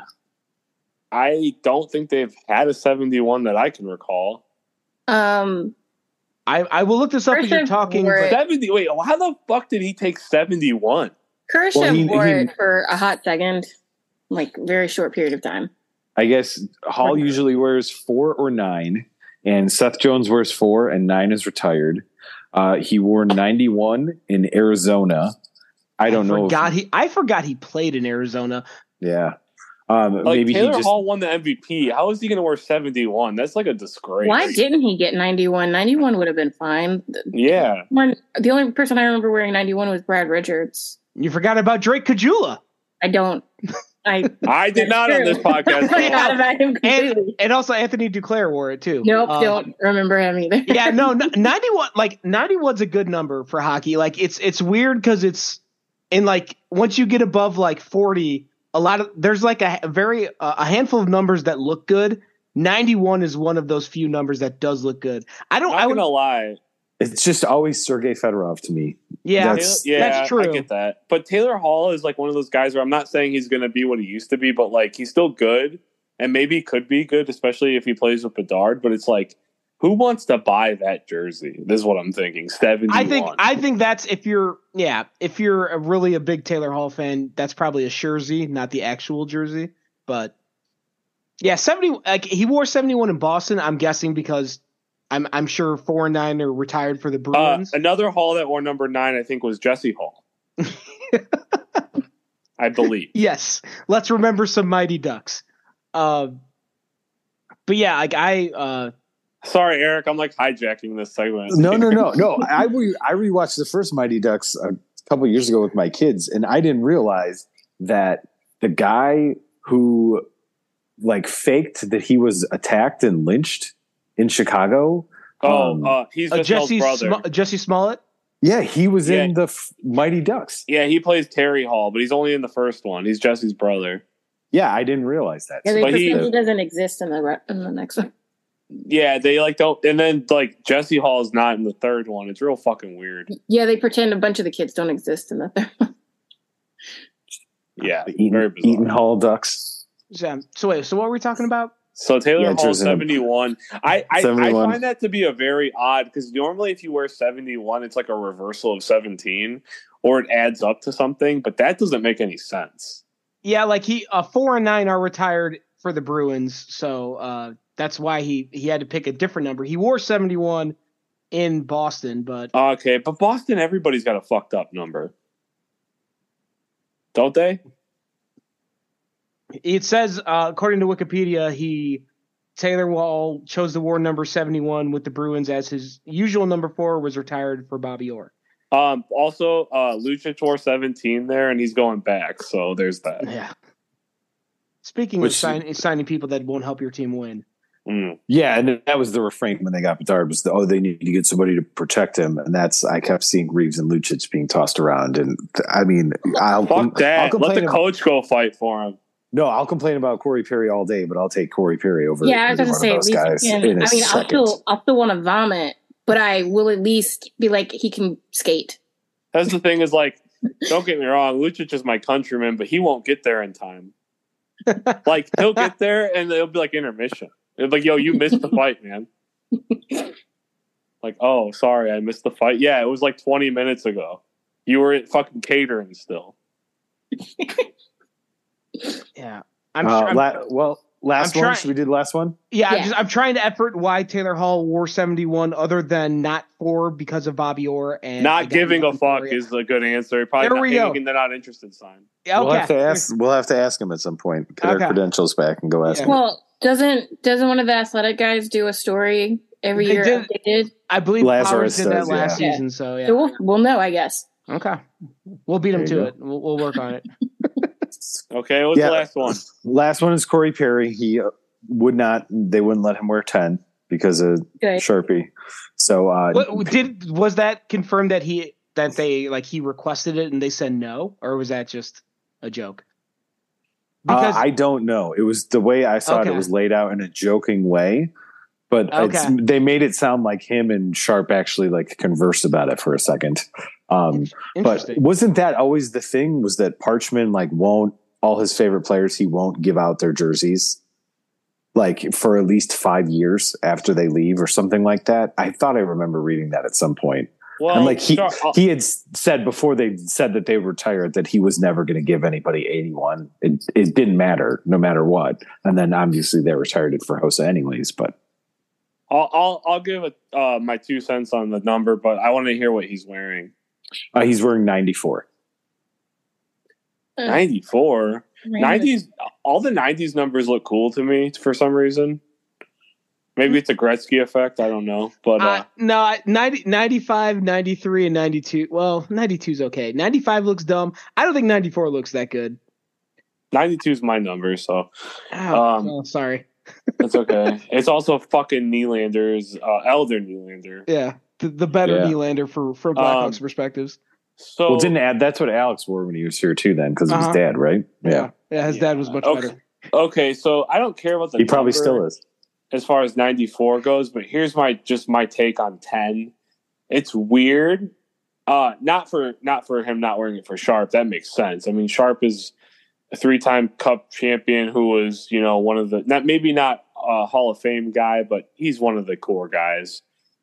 I don't think they've had a 71 that I can recall. I will look this up as you're talking. 70. Wait, how the fuck did he take 71? Kershaw wore it for a hot second, like very short period of time. I guess Hall usually wears 4 or 9, and Seth Jones wears 4, and 9 is retired. He wore 91 in Arizona. I forgot he played in Arizona. Yeah. Maybe Taylor Hall won the MVP. How is he going to wear 71? That's like a disgrace. Why didn't he get 91? 91 would have been fine. Yeah. The only person I remember wearing 91 was Brad Richards. You forgot about Drake Caggiula. I don't. I did not on this podcast. I forgot about him completely. And also Anthony Duclair wore it too. Nope, don't remember him either. Yeah, no, 91. Like 91's a good number for hockey. Like it's weird because it's in like once you get above like 40, there's like a handful of numbers that look good. 91 is one of those few numbers that does look good. I'm not gonna lie. It's just always Sergei Fedorov to me. Yeah, that's true. I get that. But Taylor Hall is like one of those guys where I'm not saying he's going to be what he used to be, but like he's still good and maybe could be good, especially if he plays with Bedard. But it's like, who wants to buy that jersey? This is what I'm thinking. 71. I think that's if you're really a big Taylor Hall fan, that's probably a jersey, not the actual jersey. But yeah, 70. Like he wore 71 in Boston. I'm guessing because. I'm sure 4 and 9 are retired for the Bruins. Another Hall that wore number 9, I think, was Jesse Hall. I believe. Yes, let's remember some Mighty Ducks. But yeah, like sorry, Eric, I'm like hijacking this segment. No. I rewatched the first Mighty Ducks a couple years ago with my kids, and I didn't realize that the guy who like faked that he was attacked and lynched in Chicago He's Vismel's brother. Jesse Smollett. Yeah, he was in the Mighty Ducks. Yeah, he plays Terry Hall, but he's only in the first one. He's Jesse's brother. Yeah, I didn't realize that. Yeah, they pretend he doesn't exist in the next one. Yeah, they don't, and then Jesse Hall is not in the third one. It's real fucking weird. Yeah, they pretend a bunch of the kids don't exist in the third one. Yeah, very bizarre. Eaton Hall Ducks. Yeah. So what were we talking about? So Taylor Hall 71. I find that to be a very odd, because normally if you wear 71, it's like a reversal of 17, or it adds up to something, but that doesn't make any sense. Yeah, like 4 and 9 are retired for the Bruins, so that's why he had to pick a different number. He wore 71 in Boston, but okay, but Boston, everybody's got a fucked up number, don't they? It says, according to Wikipedia, Taylor Hall chose the war number 71 with the Bruins, as his usual number 4 was retired for Bobby Orr. Also, Lucic wore 17 there, and he's going back, so there's that. Yeah. Speaking of signing people that won't help your team win. Mm. Yeah, and that was the refrain when they got Bedard, was they need to get somebody to protect him, and I kept seeing Reeves and Lucic being tossed around, and I mean, fuck that. Let the coach go fight for him. No, I'll complain about Corey Perry all day, but I'll take Corey Perry over. Yeah, I was going to say, at least I'll still want to vomit, but I will at least be like, he can skate. That's the thing is, don't get me wrong, Lucic is my countryman, but he won't get there in time. He'll get there and it'll be like intermission. It'll be like, yo, you missed the fight, man. Oh, sorry, I missed the fight. Yeah, it was 20 minutes ago. You were at fucking catering still. Yeah. Should we do the last one? Yeah. I'm trying to effort why Taylor Hall wore 71 other than not 4 because of Bobby Orr. And not giving a fuck is a good answer. Probably not, and they're not interested sign. Yeah, okay. We'll have to ask him at some point. Get our credentials back and go ask him. Well, doesn't one of the Athletic guys do a story every year? They did. I believe Lazarus did that last season, so yeah. So we'll know, I guess. Okay. We'll beat him to it. We'll work on it. Okay, what's the last one? Last one is Corey Perry. He they wouldn't let him wear 10 because of Sharpie. So was that confirmed that he requested it and they said no, or was that just a joke? Because I don't know. It was the way I saw it. It was laid out in a joking way, but they made it sound like him and Sharp actually conversed about it for a second. But wasn't that always the thing? Was that Parchman won't, all his favorite players, he won't give out their jerseys for at least 5 years after they leave or something like that? I thought I remember reading that at some point. Well, and he had said before they said that they retired that he was never going to give anybody 81. It didn't matter no matter what. And then obviously they retired it for Hossa anyways, but I'll give my 2 cents on the number, but I want to hear what he's wearing. He's wearing 94. 94? 90s, all the 90s numbers look cool to me for some reason. Maybe it's a Gretzky effect. I don't know. But no, 95, 93, and 92. Well, 92 is okay. 95 looks dumb. I don't think 94 looks that good. 92 is my number, so. Sorry. That's okay. It's also fucking Nylander's, Elder Nylander. Yeah, the better Nylander from Blackhawks perspectives. So that's what Alex wore when he was here too, then, because of his dad, right? Yeah, his dad was much better. Okay, so I don't care about the. He probably still is. As far as 94 goes, but here's my take on 10. It's weird. Not for him not wearing it for Sharp. That makes sense. I mean, Sharp is a 3-time Cup champion who was, one of the not a Hall of Fame guy, but he's one of the core guys.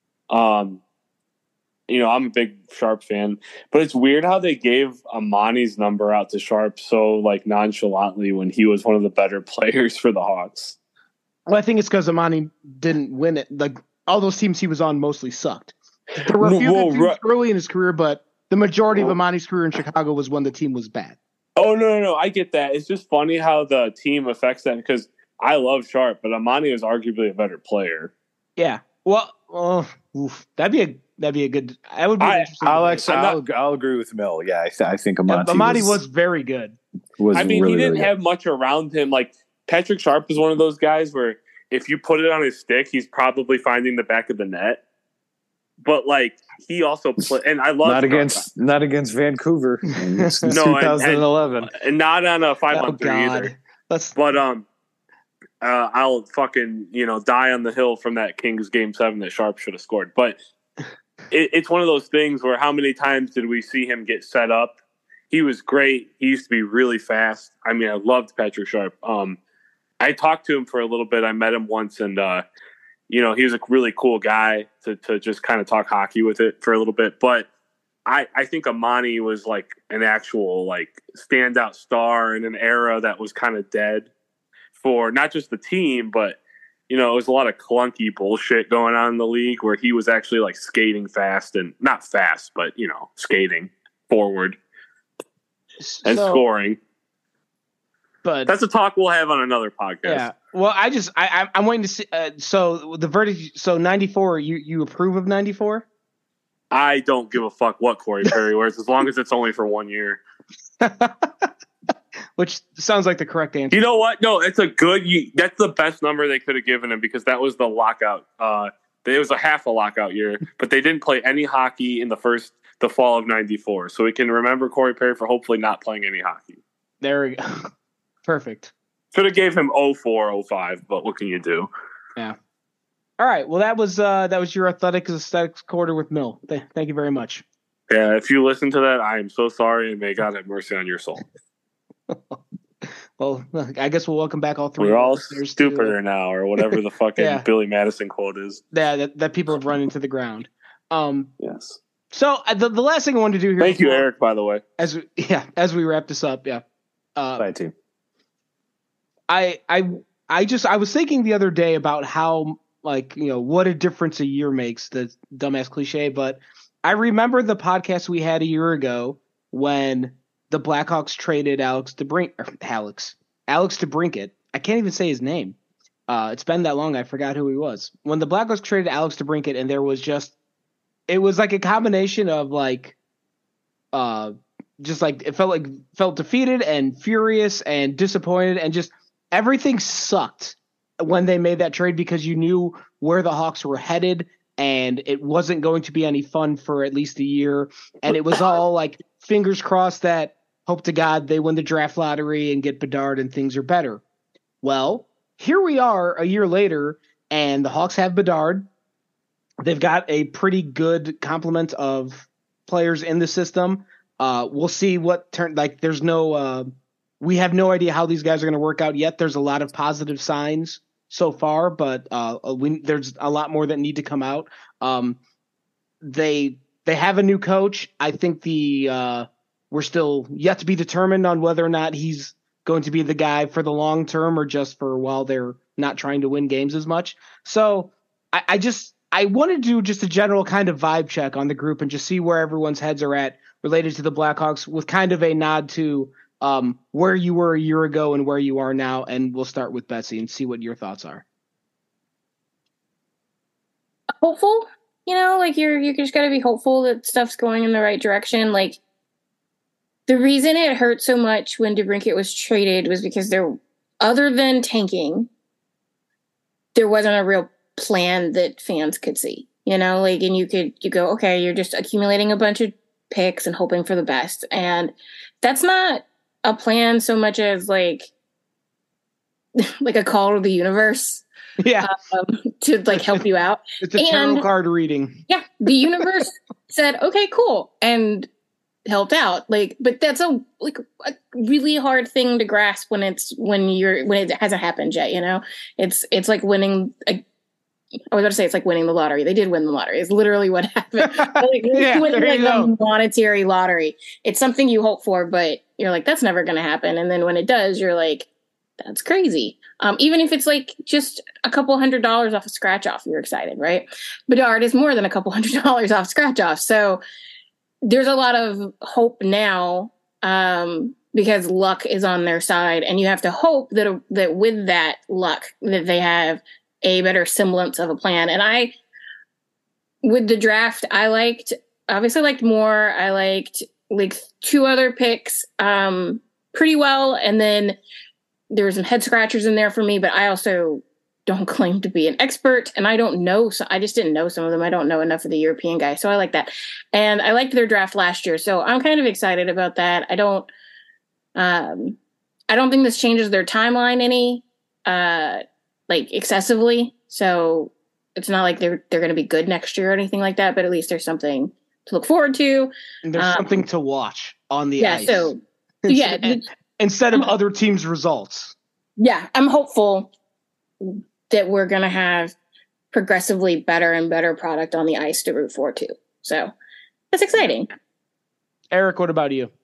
I'm a big Sharp fan, but it's weird how they gave Amani's number out to Sharp so nonchalantly when he was one of the better players for the Hawks. Well, I think it's because Amani didn't win it. All those teams he was on mostly sucked. There were a few good teams early in his career, but the majority of Amani's career in Chicago was when the team was bad. Oh, no. I get that. It's just funny how the team affects that because I love Sharp, but Amani is arguably a better player. Yeah. Well, that'd be a good. That would be interesting. I'll agree with Mel. Yeah, I think Amani was very good. He didn't have much around him. Patrick Sharp is one of those guys where if you put it on his stick, he's probably finding the back of the net. But like he also played, and I love not against Vancouver. It's No, 2011, and not on a 5-on-3 Oh, God. either. Let's But I'll fucking die on the hill from that Kings Game 7 that Sharp should have scored. But it's one of those things where how many times did we see him get set up? He was great. He used to be really fast. I mean, I loved Patrick Sharp. I talked to him for a little bit. I met him once, and he was a really cool guy to just kind of talk hockey with it for a little bit. But I think Amani was like an actual like standout star in an era that was kind of dead for not just the team, but it was a lot of clunky bullshit going on in the league where he was actually like skating fast and not fast, but skating forward and scoring. But that's a talk we'll have on another podcast. Yeah. Well, I'm waiting to see. So the verdict. So 94. You approve of 94? I don't give a fuck what Corey Perry wears as long as it's only for 1 year. Which sounds like the correct answer. You know what? No, it's a good. That's the best number they could have given him because that was the lockout. It was a half a lockout year, but they didn't play any hockey in the fall of 94. So we can remember Corey Perry for hopefully not playing any hockey. There we go. Perfect. Should have gave him 04, 05, but what can you do? Yeah. All right. Well, that was your aesthetics quarter with Mill. Thank you very much. Yeah, if you listen to that, I am so sorry, and may God have mercy on your soul. Well, I guess we'll welcome back all three. We're all stupider now, or whatever the fucking Billy Madison quote is. Yeah, that people have run into the ground. Yes. So the last thing I wanted to do here. Thank you, Eric. By the way, as we wrap this up, bye team. I was thinking the other day about how what a difference a year makes. The dumbass cliche, but I remember the podcast we had a year ago when the Blackhawks traded Alex DeBrincat. I can't even say his name. It's been that long, I forgot who he was. When the Blackhawks traded Alex DeBrincat, and it was like a combination of it felt defeated and furious and disappointed and just everything sucked when they made that trade because you knew where the Hawks were headed and it wasn't going to be any fun for at least a year. And it was all like fingers crossed that hope to God they win the draft lottery and get Bedard and things are better. Well, here we are a year later and the Hawks have Bedard. They've got a pretty good complement of players in the system. We'll see what turn. There's no. We have no idea how these guys are going to work out yet. There's a lot of positive signs so far, but there's a lot more that need to come out. They have a new coach. I think we're still yet to be determined on whether or not he's going to be the guy for the long term or just for while they're not trying to win games as much. So I wanted to do just a general kind of vibe check on the group and just see where everyone's heads are at related to the Blackhawks with kind of a nod to where you were a year ago and where you are now. And we'll start with Betsy and see what your thoughts are. Hopeful, you just got to be hopeful that stuff's going in the right direction. Like the reason it hurt so much when DeBrincat was traded was because other than tanking, there wasn't a real plan that fans could see, and you go, okay, you're just accumulating a bunch of picks and hoping for the best. And that's not a plan so much as like a call to the universe. Yeah. To help you out. It's a tarot card reading. Yeah. The universe said, okay, cool. And helped out. But that's a really hard thing to grasp when it hasn't happened yet, It's like winning I was about to say it's like winning the lottery. They did win the lottery. It's literally what happened. Winning a monetary lottery. It's something you hope for, but you're like, that's never going to happen. And then when it does, you're like, that's crazy. Even if it's just a couple $100 off a scratch off, you're excited, right? Bedard is more than a couple $100 off scratch off. So there's a lot of hope now because luck is on their side. And you have to hope that with that luck that they have a better semblance of a plan. And with the draft, I liked more. I liked two other picks pretty well. And then there were some head scratchers in there for me, but I also don't claim to be an expert, and I don't know. So I just didn't know some of them. I don't know enough of the European guys, so I like that. And I liked their draft last year, so I'm kind of excited about that. I don't think this changes their timeline any, like excessively. So it's not like they're going to be good next year or anything like that. But at least there's something to look forward to. And there's something to watch on the ice. Instead of other teams' results. Yeah, I'm hopeful that we're going to have progressively better and better product on the ice to root for too. So that's exciting. Eric, what about you?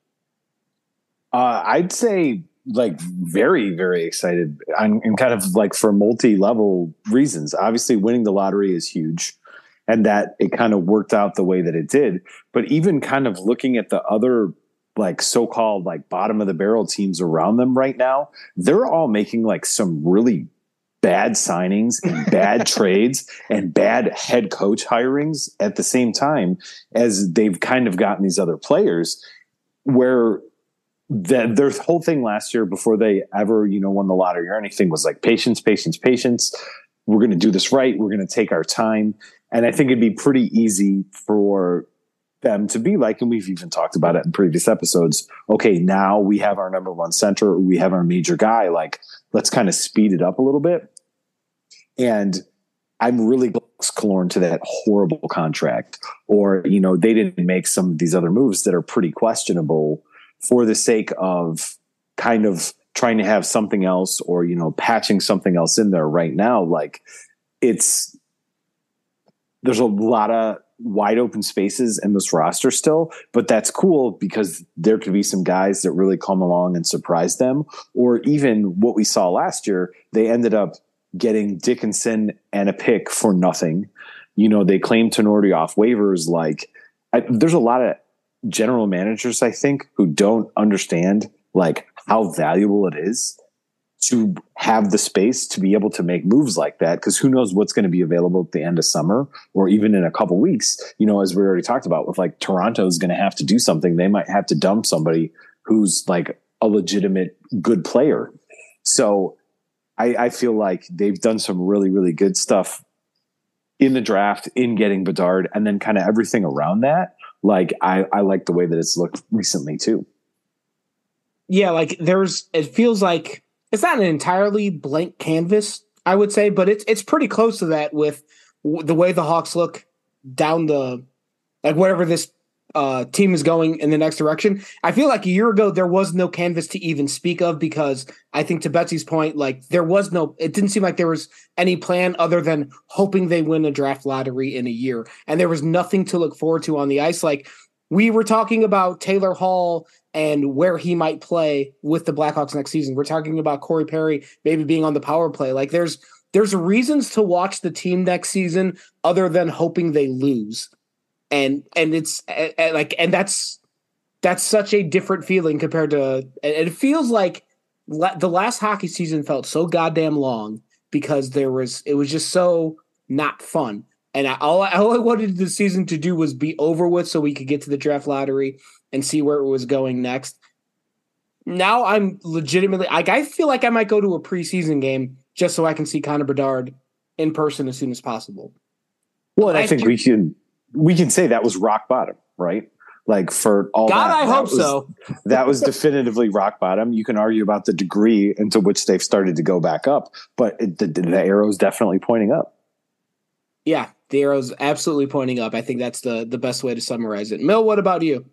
I'd say like very, very excited and kind of like for multi-level reasons. Obviously winning the lottery is huge and that it kind of worked out the way that it did. But even kind of looking at the other like so-called like bottom of the barrel teams around them right now, they're all making like some really bad signings and bad trades and bad head coach hirings at the same time as they've kind of gotten these other players where their whole thing last year before they ever, won the lottery or anything was like patience. We're going to do this right. We're going to take our time. And I think it'd be pretty easy for them to be like, and we've even talked about it in previous episodes. Okay, now we have our number one center, or we have our major guy. Like, let's kind of speed it up a little bit. And I'm really Killorn to that horrible contract, or, they didn't make some of these other moves that are pretty questionable for the sake of kind of trying to have something else or, patching something else in there right now. Like there's a lot of wide open spaces in this roster still, but that's cool because there could be some guys that really come along and surprise them. Or even what we saw last year, they ended up getting Dickinson and a pick for nothing. They claimed Tenorti off waivers. Like there's a lot of general managers, I think, who don't understand like how valuable it is to have the space to be able to make moves like that. Cause who knows what's going to be available at the end of summer or even in a couple weeks, as we already talked about with like Toronto is going to have to do something. They might have to dump somebody who's like a legitimate good player. So I feel like they've done some really, really good stuff in the draft, in getting Bedard, and then kind of everything around that. Like I like the way that it's looked recently too. Yeah, like it feels like it's not an entirely blank canvas, I would say, but it's pretty close to that with the way the Hawks look down the, like whatever this team is going in the next direction. I feel like a year ago there was no canvas to even speak of because I think to Betsy's point, like it didn't seem like there was any plan other than hoping they win a draft lottery in a year. And there was nothing to look forward to on the ice. Like we were talking about Taylor Hall and where he might play with the Blackhawks next season. We're talking about Corey Perry maybe being on the power play. Like there's reasons to watch the team next season other than hoping they lose. And it's like, and that's such a different feeling compared to, and it feels like the last hockey season felt so goddamn long because it was just so not fun. And all I wanted the season to do was be over with so we could get to the draft lottery and see where it was going next. Now I'm legitimately, like, I feel like I might go to a preseason game just so I can see Connor Bedard in person as soon as possible. Well, and I think we can say that was rock bottom, right? Like for all God, that. I hope so. That was definitively rock bottom. You can argue about the degree into which they've started to go back up, but the arrow is definitely pointing up. Yeah, the arrow's absolutely pointing up. I think that's the best way to summarize it. Mill, what about you?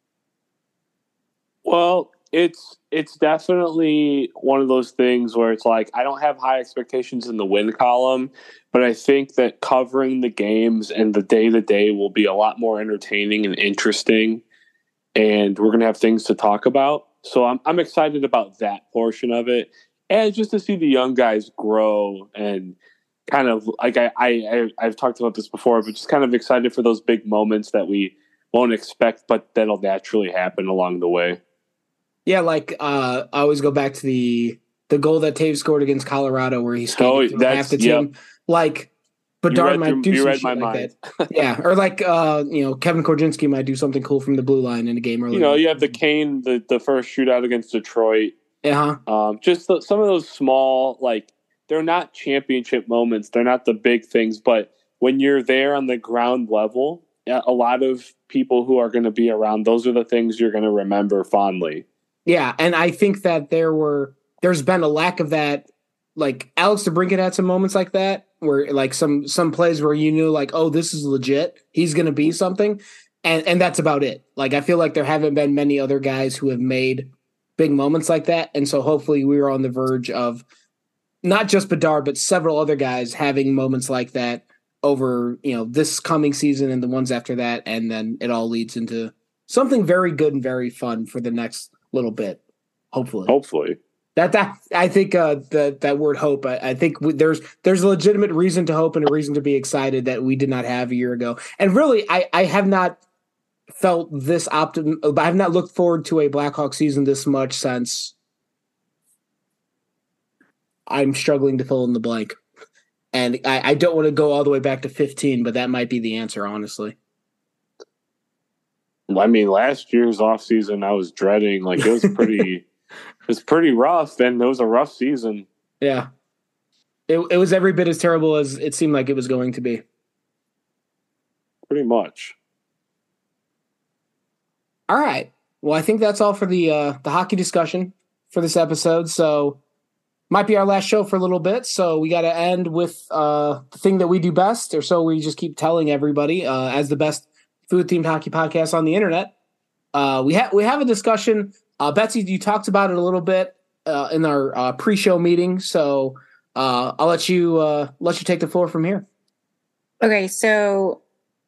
Well, it's definitely one of those things where it's like I don't have high expectations in the win column, but I think that covering the games and the day-to-day will be a lot more entertaining and interesting, and we're going to have things to talk about. So I'm excited about that portion of it, and just to see the young guys grow and kind of like I've talked about this before, but just kind of excited for those big moments that we won't expect, but that'll naturally happen along the way. Yeah, like I always go back to the goal that Taves scored against Colorado where he skated through half the team. Yep. Like Bedard might do some shit like that. Yeah, or like Kevin Korchinski might do something cool from the blue line in a game early. You have the Kane, the first shootout against Detroit. Uh-huh. Just some of those small, like they're not championship moments. They're not the big things, but when you're there on the ground level, a lot of people who are going to be around, those are the things you're going to remember fondly. Yeah, and I think that there's been a lack of that. Like Alex DeBrincat had some moments like that where like some plays where you knew like, oh, this is legit. He's going to be something. And that's about it. Like, I feel like there haven't been many other guys who have made big moments like that. And so hopefully we are on the verge of not just Bedard, but several other guys having moments like that over, this coming season and the ones after that. And then it all leads into something very good and very fun for the next little bit. Hopefully. That I think that word hope. I think there's a legitimate reason to hope and a reason to be excited that we did not have a year ago. And really, I have not felt this optimism. I have not looked forward to a Blackhawk season this much since I'm struggling to fill in the blank. And I don't want to go all the way back to 15, but that might be the answer, honestly. I mean, last year's offseason I was dreading. Like, it was pretty. It was pretty rough, and it was a rough season. Yeah. It was every bit as terrible as it seemed like it was going to be. Pretty much. All right. Well, I think that's all for the hockey discussion for this episode. So might be our last show for a little bit. So we got to end with the thing that we do best, or so we just keep telling everybody as the best food-themed hockey podcast on the internet. We have a discussion. Betsy, you talked about it a little bit in our pre-show meeting, so I'll let you take the floor from here. Okay, so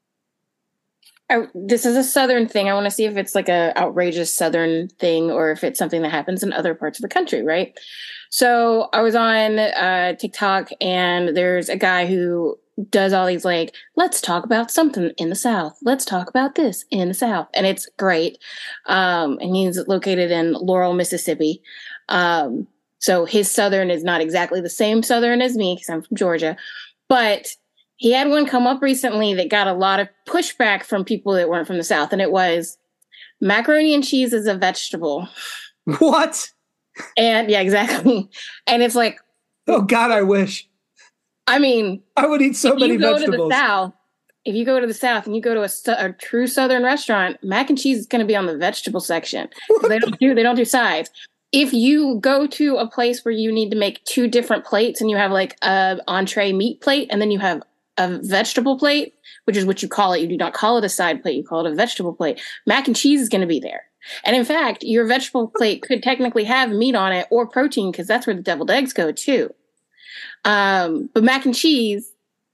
this is a Southern thing. I want to see if it's like a outrageous Southern thing or if it's something that happens in other parts of the country, right? So I was on TikTok, and there's a guy who does all these like, let's talk about something in the South. Let's talk about this in the South. And it's great. And he's located in Laurel, Mississippi. So his Southern is not exactly the same Southern as me because I'm from Georgia. But he had one come up recently that got a lot of pushback from people that weren't from the South. And it was macaroni and cheese is a vegetable. What? And yeah, exactly. And it's like, oh God, I wish. I mean, I would eat so many vegetables. If you go to the South and you go to a true Southern restaurant, mac and cheese is going to be on the vegetable section. They don't do sides. If you go to a place where you need to make two different plates and you have like a entree meat plate and then you have a vegetable plate, which is what you call it. You do not call it a side plate. You call it a vegetable plate. Mac and cheese is going to be there. And in fact, your vegetable plate could technically have meat on it or protein because that's where the deviled eggs go too. But mac and cheese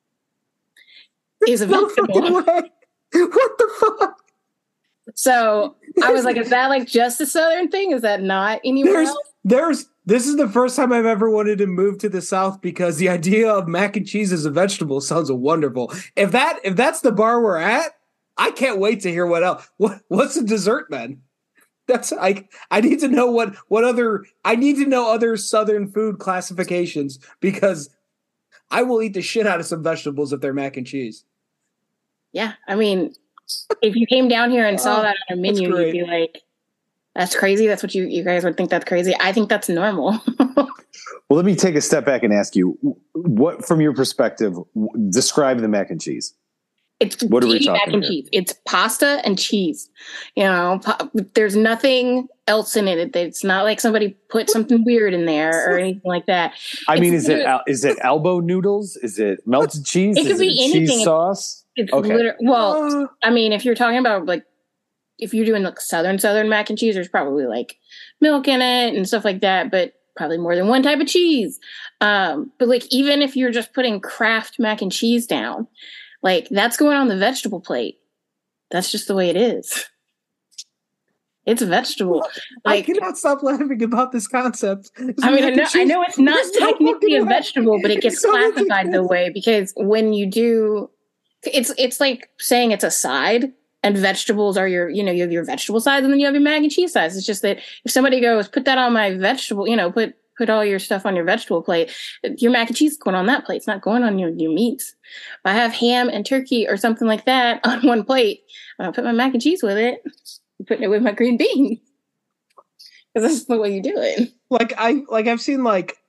is a vegetable. What the fuck? So I was like, is that like just a Southern thing? Is that not anywhere else? This is the first time I've ever wanted to move to the South because the idea of mac and cheese as a vegetable sounds wonderful. If that's the bar we're at, I can't wait to hear what else. What's the dessert then? That's I need to know I need to know other Southern food classifications because I will eat the shit out of some vegetables if they're mac and cheese. Yeah, I mean, if you came down here and saw that on a menu, you'd be like, "That's crazy." That's what you guys would think that's crazy. I think that's normal. Well, let me take a step back and ask you, what, from your perspective, describe the mac and cheese. It's mac and cheese. It's pasta and cheese. There's nothing else in it. It's not like somebody put something weird in there or anything like that. I mean, is it elbow noodles? Is it melted cheese? It could be anything. Cheese sauce? It's well, I mean, if you're talking about like, if you're doing like Southern mac and cheese, there's probably like milk in it and stuff like that, but probably more than one type of cheese. But like, even if you're just putting Kraft mac and cheese down, like that's going on the vegetable plate. That's just the way it is. It's a vegetable. Like, I cannot stop laughing about this concept. I mean, I know it's not technically a vegetable, but it gets classified the way because when you do, it's like saying it's a side and vegetables are you have your vegetable sides and then you have your mac and cheese sides. It's just that if somebody goes, put that on my vegetable, put all your stuff on your vegetable plate, your mac and cheese is going on that plate. It's not going on your meats. If I have ham and turkey or something like that on one plate, I'll put my mac and cheese with it. I'm putting it with my green beans. Because that's the way you do it. I've seen like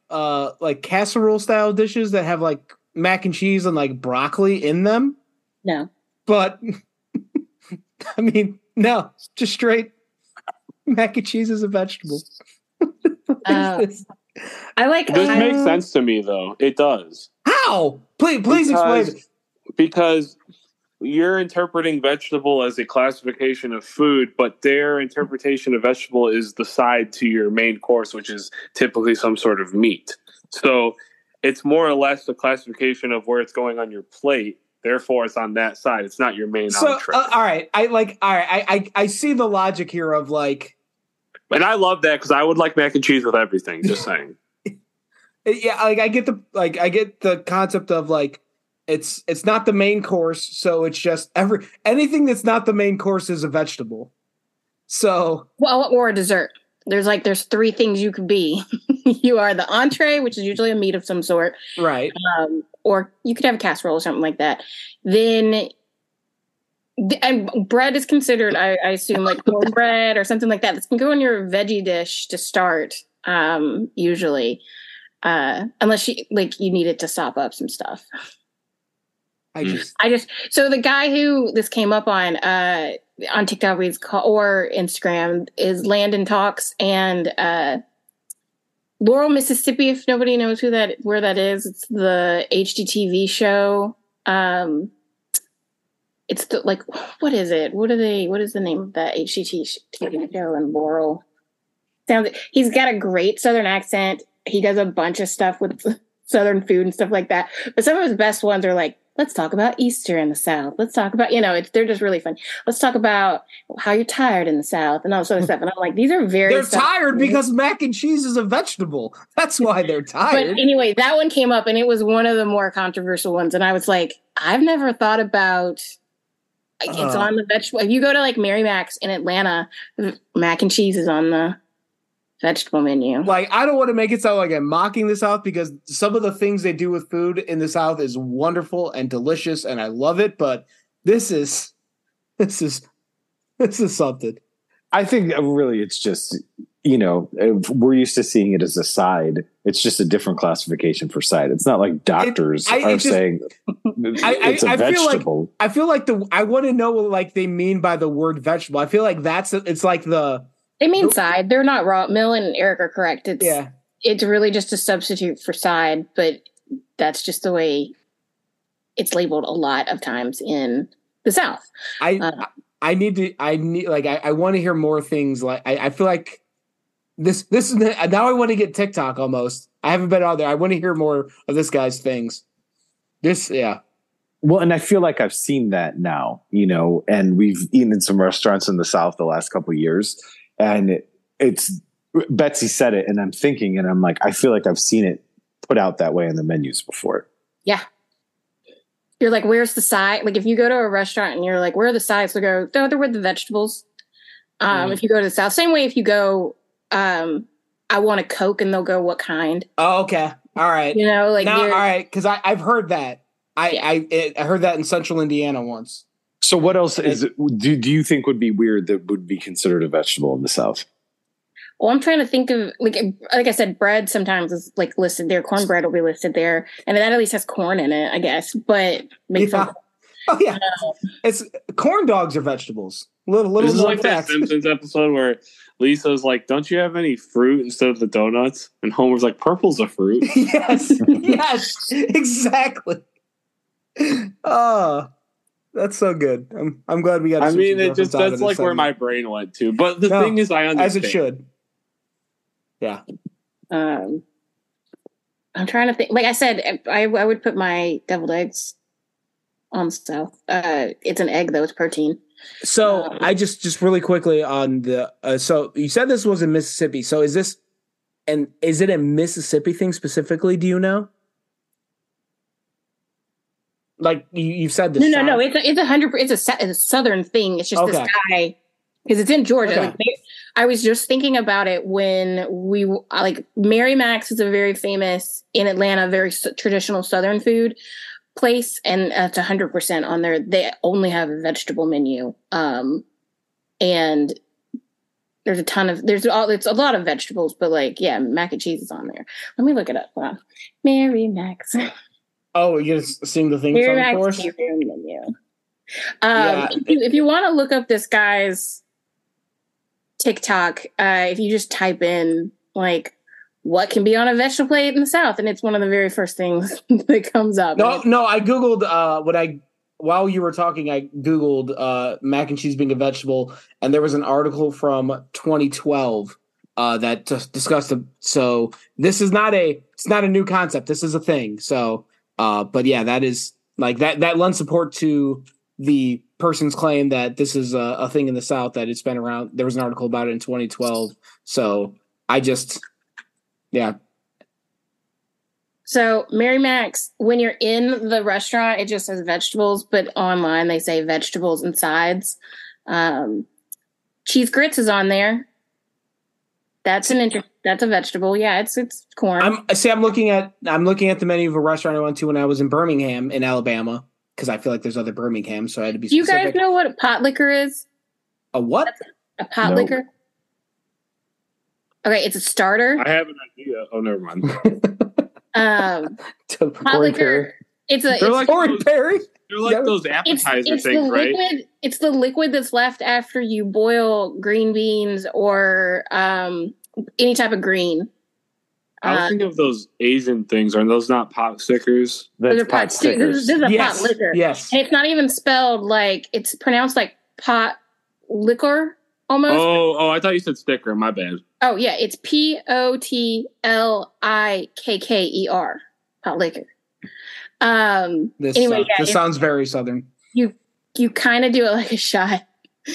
like casserole style dishes that have like mac and cheese and like broccoli in them. No. But I mean, no, just straight mac and cheese is a vegetable. I like. This makes sense to me, though. It does. How? Please explain. Because you're interpreting vegetable as a classification of food, but their interpretation of vegetable is the side to your main course, which is typically some sort of meat. So it's more or less the classification of where it's going on your plate. Therefore, it's on that side. It's not your main entree. All right. I see the logic here of like. And I love that because I would like mac and cheese with everything. Just saying. Yeah, like I get the concept of like it's not the main course, so it's just anything that's not the main course is a vegetable. So or a dessert. There's three things you could be. You are the entree, which is usually a meat of some sort, right? Or you could have a casserole or something like that. Then, and bread is considered, I assume, like cornbread or something like that. This can go in your veggie dish to start, usually, unless you need it to sop up some stuff. So the guy who this came up on TikTok or Instagram is Landon Talks, and Laurel, Mississippi. If nobody knows where that is, it's the HGTV show. It's what is it? What is the name of that HGTV show in Laurel? He's got a great Southern accent. He does a bunch of stuff with Southern food and stuff like that. But some of his best ones are like, let's talk about Easter in the South. Let's talk about, they're just really fun. Let's talk about how you're tired in the South and all sort of stuff. And I'm like, these are they're tired because mac and cheese is a vegetable. That's why they're tired. But anyway, that one came up and it was one of the more controversial ones. And I was like, I've never thought about, it's on the vegetable. If you go to like Mary Mac's in Atlanta, mac and cheese is on the vegetable menu. Like, I don't want to make it sound like I'm mocking the South because some of the things they do with food in the South is wonderful and delicious and I love it, but this is something. I think really it's just, we're used to seeing it as a side. It's just a different classification for side. It's not like doctors are saying it's a vegetable. I feel like I want to know what like they mean by the word vegetable. I feel like it's like they mean side. They're not raw. Mill and Eric are correct. It's really just a substitute for side, but that's just the way it's labeled a lot of times in the South. I want to hear more things. Like I feel like this is now I want to get TikTok almost. I haven't been out there. I want to hear more of this guy's things. Well, and I feel like I've seen that now, and we've eaten in some restaurants in the South the last couple of years. And it's Betsy said it, and I'm thinking, and I'm like, I feel like I've seen it put out that way in the menus before. Yeah. You're like, where's the side? Like, if you go to a restaurant and you're like, where are the sides? They go, no, they're with the vegetables. If you go to the South, same way if you go, I want a Coke, and they'll go, what kind? Oh, okay. All right. All right. Because I've heard that. I heard that in Central Indiana once. So what else do you think would be weird that would be considered a vegetable in the South? Well, I'm trying to think of like I said, bread sometimes is like listed there. Cornbread will be listed there, and that at least has corn in it, I guess. But it's corn dogs are vegetables. Little this is like that Simpsons episode where Lisa's like, "Don't you have any fruit instead of the donuts?" And Homer's like, "Purple's a fruit." Yes, exactly. That's so good. I'm glad we got. I mean, that's like where my brain went to. But the thing is, I understand as it should. Yeah. I'm trying to think. Like I said, I would put my deviled eggs on the South. It's an egg though; it's protein. So I just really quickly on the. So you said this was in Mississippi. So is it a Mississippi thing specifically? Do you know? Like you said this. No. It's 100%. It's a Southern thing. It's just this guy because it's in Georgia. Okay. Like, I was just thinking about it when we Mary Mac's is a very famous in Atlanta, very traditional Southern food place, and it's 100% on there. They only have a vegetable menu, and There's it's a lot of vegetables, but like, yeah, mac and cheese is on there. Let me look it up. Hold on. Mary Mac's. Oh, you're seeing the thing Mary for Mac's us? menu. Yeah. If you want to look up this guy's TikTok, if you just type in like what can be on a vegetable plate in the South, and it's one of the very first things that comes up. No, I googled while you were talking, I googled mac and cheese being a vegetable, and there was an article from 2012 that discussed it. So this is it's not a new concept. This is a thing. So, but yeah, that is like that lends support to the person's claim that this is a thing in the South, that it's been around. There was an article about it in 2012. So yeah. So Mary Mac's, when you're in the restaurant, it just says vegetables, but online they say vegetables and sides. Cheese grits is on there. That's a vegetable. Yeah, it's corn. I'm looking at the menu of a restaurant I went to when I was in Birmingham in Alabama, because I feel like there's other Birmingham, so I had to be Do you specific. guys know what pot liquor is? A what? A pot Nope. liquor? Okay, it's a starter. I have an idea. Oh, never mind. Pot liquor. They're like Corey Perry. They're like those appetizer things, right? It's the liquid that's left after you boil green beans or any type of green. I was thinking of those Asian things. Are those not pot stickers? Those That's are pot stickers. This is a Yes, pot liquor. yes. And it's not even spelled like, it's pronounced like pot liquor almost. Oh, I thought you said sticker. My bad. Oh yeah, it's POTLIKKER. Pot liquor. This sounds very Southern. You kind of do it like a shot.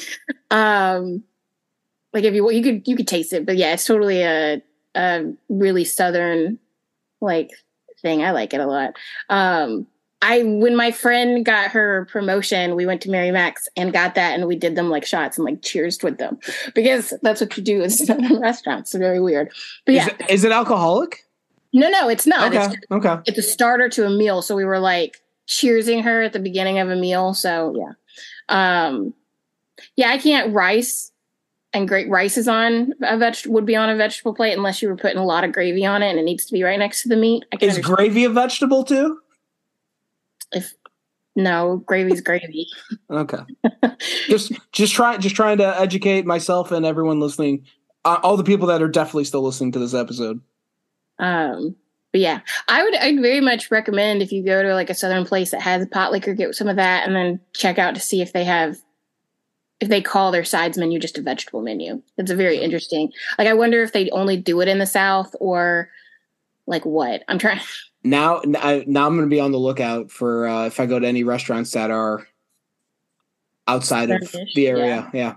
Like if you could taste it, but yeah, it's totally a really Southern like thing. I like it a lot. When my friend got her promotion, we went to Mary Mac's and got that, and we did them like shots and like cheersed with them, because that's what you do in Southern restaurants. It's very weird. But yeah, Is it alcoholic? no, it's not. Okay. It's a starter to a meal. So we were like cheersing her at the beginning of a meal. So yeah. I can't rice and great rice is on would be on a vegetable plate unless you were putting a lot of gravy on it and it needs to be right next to the meat. Is gravy a vegetable too? No, gravy's gravy. Okay. just trying to educate myself and everyone listening, all the people that are definitely still listening to this episode. But yeah, I'd very much recommend, if you go to like a Southern place that has pot liquor, get some of that and then check out to see if they call their sides menu just a vegetable menu. It's a very interesting. Like, I wonder if they only do it in the South or like what. I'm trying. Now I'm going to be on the lookout for if I go to any restaurants that are outside of the area. Yeah.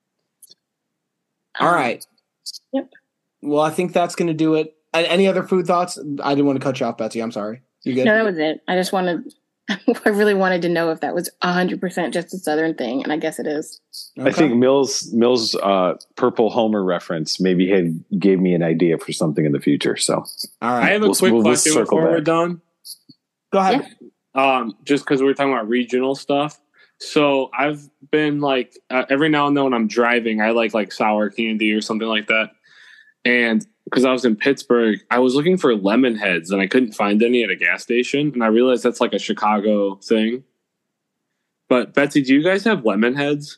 All right. Yep. Well, I think that's going to do it. Any other food thoughts? I didn't want to cut you off, Betsy. I'm sorry. You good? No, that was it. I really wanted to know if that was 100% just a Southern thing, and I guess it is. Okay. I think Mill's Purple Homer reference maybe gave me an idea for something in the future. So, all right, I have a quick question before we're done. Go ahead. Yeah. Just because we're talking about regional stuff. So I've been like every now and then when I'm driving, I like sour candy or something like that, and because I was in Pittsburgh, I was looking for lemon heads and I couldn't find any at a gas station. And I realized that's like a Chicago thing. But Betsy, do you guys have lemon heads?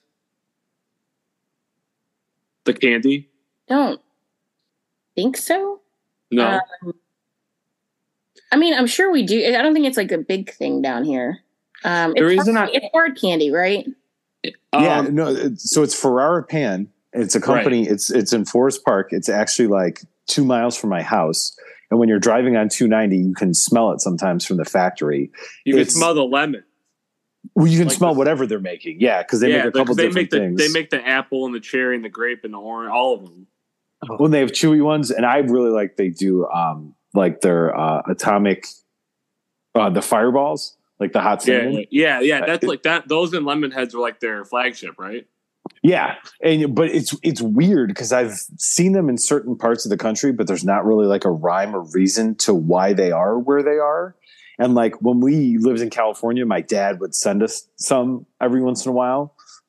The candy? Don't think so. No. I mean, I'm sure we do. I don't think it's like a big thing down here. It's hard candy, right? So it's Ferrara Pan. It's a company. Right. It's in Forest Park. It's actually like 2 miles from my house. And when you're driving on 290, you can smell it sometimes from the factory. You can smell the lemon. Well, you can smell whatever they're making. Yeah, because they make a couple different things. They make the apple and the cherry and the grape and the orange, all of them. When they have chewy ones, and I really like they do like their atomic, the fireballs, like the hot cinnamon. Yeah. That's like that. Those and lemon heads are like their flagship, right? Yeah, but it's weird because I've seen them in certain parts of the country, but there's not really like a rhyme or reason to why they are where they are. And like when we lived in California, my dad would send us some every once in a while.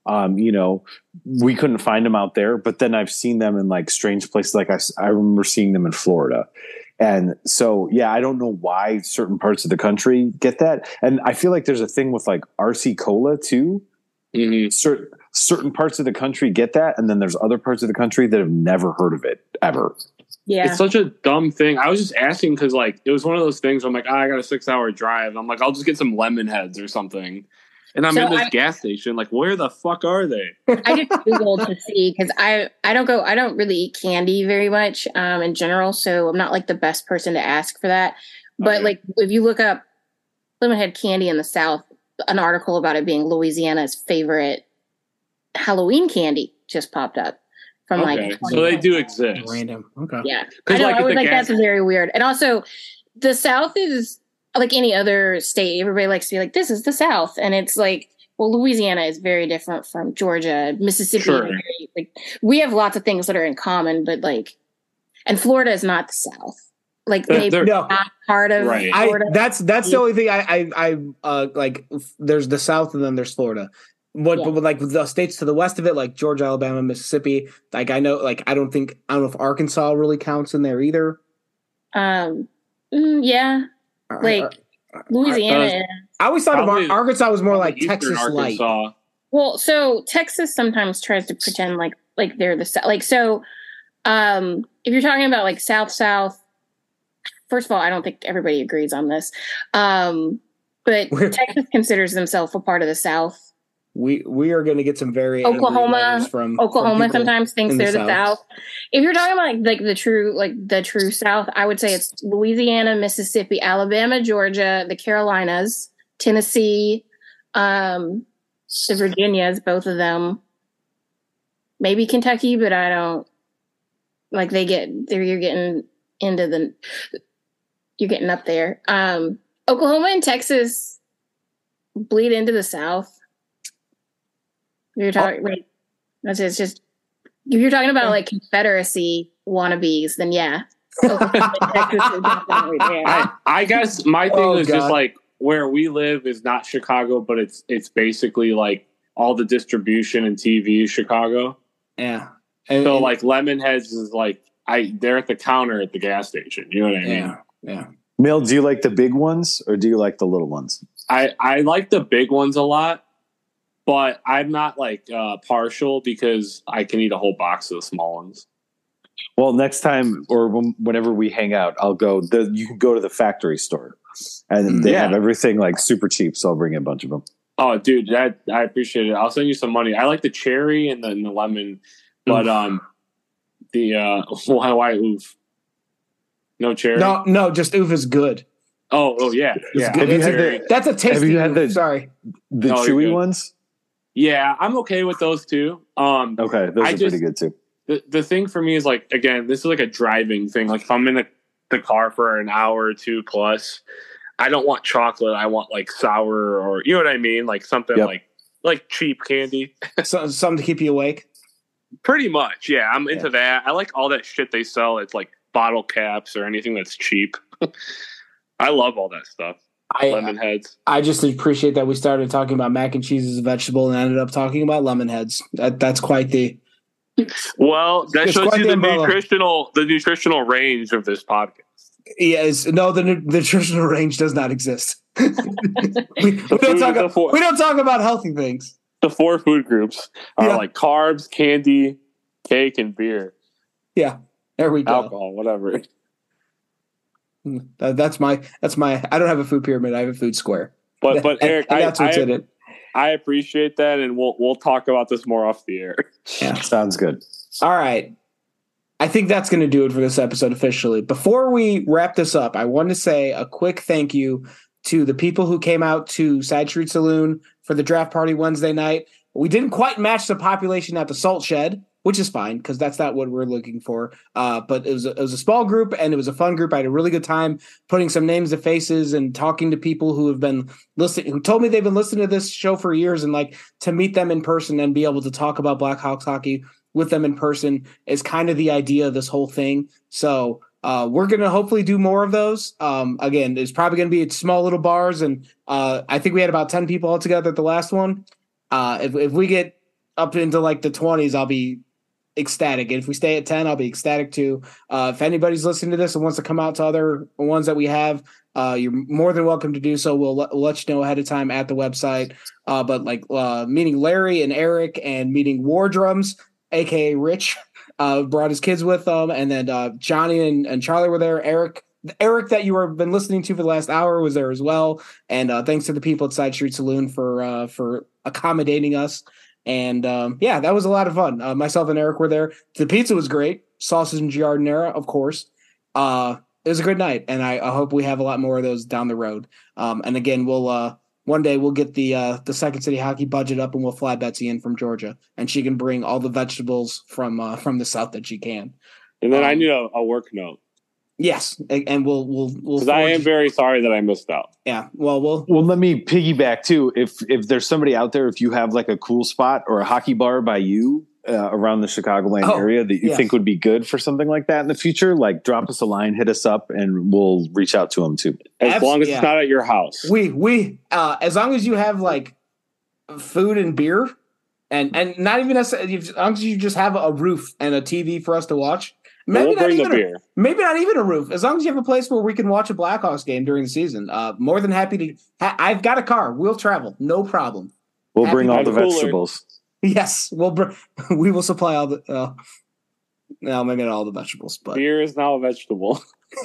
You know, we couldn't find them out there, but then I've seen them in like strange places. Like I remember seeing them in Florida. And so, yeah, I don't know why certain parts of the country get that. And I feel like there's a thing with like RC Cola too. Mhm. Certain parts of the country get that. And then there's other parts of the country that have never heard of it ever. Yeah. It's such a dumb thing. I was just asking because like it was one of those things where I'm like, I got a 6-hour drive. I'm like, I'll just get some lemon heads or something. And I'm in this gas station. Like, where the fuck are they? I just Googled to see because I don't really eat candy very much in general, so I'm not like the best person to ask for that. But Okay. like if you look up Lemonhead candy in the South, an article about it being Louisiana's favorite Halloween candy just popped up from Okay, like so they do exist. Random. Okay. yeah. 'Cause, I know. like, I at was the like, gas- that's very weird. And also, the South is like any other state. Everybody likes to be like, this is the South. And it's like, well, Louisiana is very different from Georgia. Mississippi, Sure. is very, like, we have lots of things that are in common, but like, and Florida is not the South. Like, maybe They're- No. not part of Right. Florida. That's the only thing I like. There's the South and then there's Florida. But like the states to the west of it, like Georgia, Alabama, Mississippi, like I know, like I don't know if Arkansas really counts in there either. Yeah, like Louisiana is. I always thought Probably- of Arkansas was more like Eastern Texas light. Arkansas. Well, so Texas sometimes tries to pretend like they're the South. Like, so if you're talking about like South, first of all, I don't think everybody agrees on this. But Texas considers themselves a part of the South. We are going to get some very angry Oklahoma letters from Oklahoma people sometimes thinks in they're the South. If you're talking about like the true South, I would say it's Louisiana, Mississippi, Alabama, Georgia, the Carolinas, Tennessee, the Virginias, both of them. Maybe Kentucky, but I don't like you're getting up there. Oklahoma and Texas bleed into the South. You're talking like it's just if you're talking about like Confederacy wannabes, then yeah. Oklahoma and Texas are definitely there. I guess my thing is just God. like where we live is not Chicago, but it's basically like all the distribution and TV is Chicago. Yeah. So like Lemonheads is like they're at the counter at the gas station. You know what I mean? Yeah. Mill, do you like the big ones or do you like the little ones? I like the big ones a lot, but I'm not like partial because I can eat a whole box of the small ones. Well, next time or whenever we hang out, I'll go. You can go to the factory store, and they have everything like super cheap. So I'll bring a bunch of them. Oh, dude, I appreciate it. I'll send you some money. I like the cherry and then the lemon, but the why oof? No cherry. No, just oof is good. Oh yeah, yeah. Have you had Cherry. That's a tasty. Have you had oof. the- Sorry. The No, you're chewy good. ones? Yeah, I'm okay with those too. Okay, those I are just- pretty good too. The thing for me is like, again, this is like a driving thing. Like if I'm in the car for an hour or two plus, I don't want chocolate. I want like sour or you know what I mean? Like something Yep. like cheap candy. Something to keep you awake. Pretty much. Yeah. I'm into that. I like all that shit they sell. It's like bottle caps or anything that's cheap. I love all that stuff. Lemon heads. I just appreciate that we started talking about mac and cheese as a vegetable and ended up talking about lemon heads. That's quite the. Well, that It's shows quite you the the umbrella. nutritional range of this podcast. Yes, no, the nutritional range does not exist. we don't talk about healthy things. The 4 food groups are Yeah. like carbs, candy, cake, and beer. Yeah, there we go. Alcohol, whatever. That's my. I don't have a food pyramid. I have a food square. But Eric, And that's what's in it. I appreciate that, and we'll talk about this more off the air. Yeah. Sounds good. All right. I think that's going to do it for this episode officially. Before we wrap this up, I want to say a quick thank you to the people who came out to Side Street Saloon for the draft party Wednesday night. We didn't quite match the population at the Salt Shed, which is fine because that's not what we're looking for. But it was a small group and it was a fun group. I had a really good time putting some names to faces and talking to people who have been listening, who told me they've been listening to this show for years, and like to meet them in person and be able to talk about Blackhawks hockey with them in person is kind of the idea of this whole thing. So we're going to hopefully do more of those. Again, it's probably going to be at small little bars. And I think we had about 10 people all together at the last one. If we get up into like the 20s, I'll be ecstatic. And if we stay at 10, I'll be ecstatic too. If anybody's listening to this and wants to come out to other ones that we have, you're more than welcome to do so. We'll let you know ahead of time at the website. But like meeting Larry and Eric and meeting War Drums, aka Rich, brought his kids with them, and then Johnny and Charlie were there. Eric that you have been listening to for the last hour was there as well. And thanks to the people at Side Street Saloon for accommodating us. And that was a lot of fun. Myself and Eric were there. The pizza was great. Sausage and giardiniera, of course. It was a good night, and I hope we have a lot more of those down the road. And again, we'll one day we'll get the Second City Hockey budget up, and we'll fly Betsy in from Georgia, and she can bring all the vegetables from the South that she can. And then I need a work note. Yes, and we'll. Because I am very sorry that I missed out. Yeah, well, let me piggyback too. If there's somebody out there, if you have like a cool spot or a hockey bar by you around the Chicagoland area that you think would be good for something like that in the future, like drop us a line, hit us up, and we'll reach out to them too. As long as it's not at your house. We as long as you have like food and beer, and not even as long as you just have a roof and a TV for us to watch. Maybe not even maybe not even a roof. As long as you have a place where we can watch a Blackhawks game during the season, more than happy to. I've got a car. We'll travel, no problem. We'll bring all the vegetables. Yes, we will supply all the. No, maybe not all the vegetables, but beer is now a vegetable.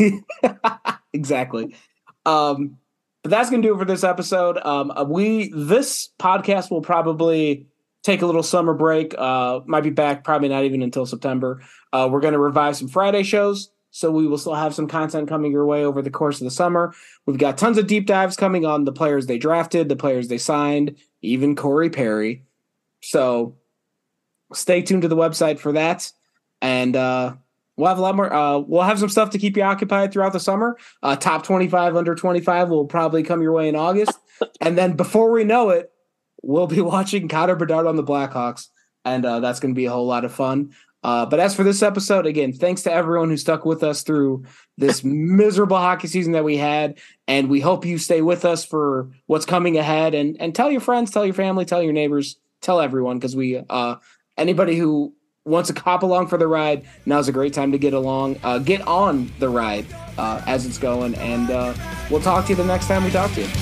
Exactly. But that's gonna do it for this episode. This podcast will probably take a little summer break. Might be back probably not even until September. We're going to revive some Friday shows, so we will still have some content coming your way over the course of the summer. We've got tons of deep dives coming on the players they drafted, the players they signed, even Corey Perry. So stay tuned to the website for that. And we'll have a lot more. We'll have some stuff to keep you occupied throughout the summer. Top 25, under 25 will probably come your way in August. And then before we know it, we'll be watching Connor Bedard on the Blackhawks. And that's going to be a whole lot of fun. But as for this episode, again, thanks to everyone who stuck with us through this miserable hockey season that we had. And we hope you stay with us for what's coming ahead. And tell your friends, tell your family, tell your neighbors, tell everyone, because anybody who wants to cop along for the ride, now's a great time to get on the ride as it's going. And we'll talk to you the next time we talk to you.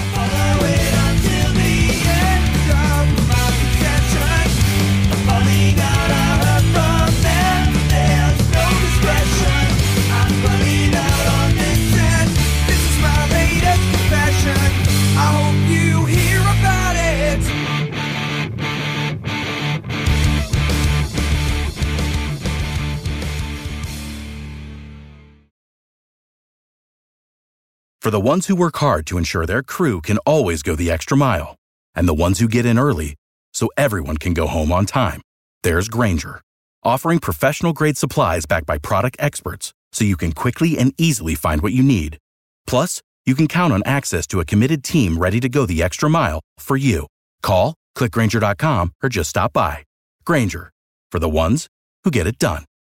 For the ones who work hard to ensure their crew can always go the extra mile, and the ones who get in early so everyone can go home on time, there's Grainger, offering professional-grade supplies backed by product experts so you can quickly and easily find what you need. Plus, you can count on access to a committed team ready to go the extra mile for you. Call, click Grainger.com, or just stop by. Grainger, for the ones who get it done.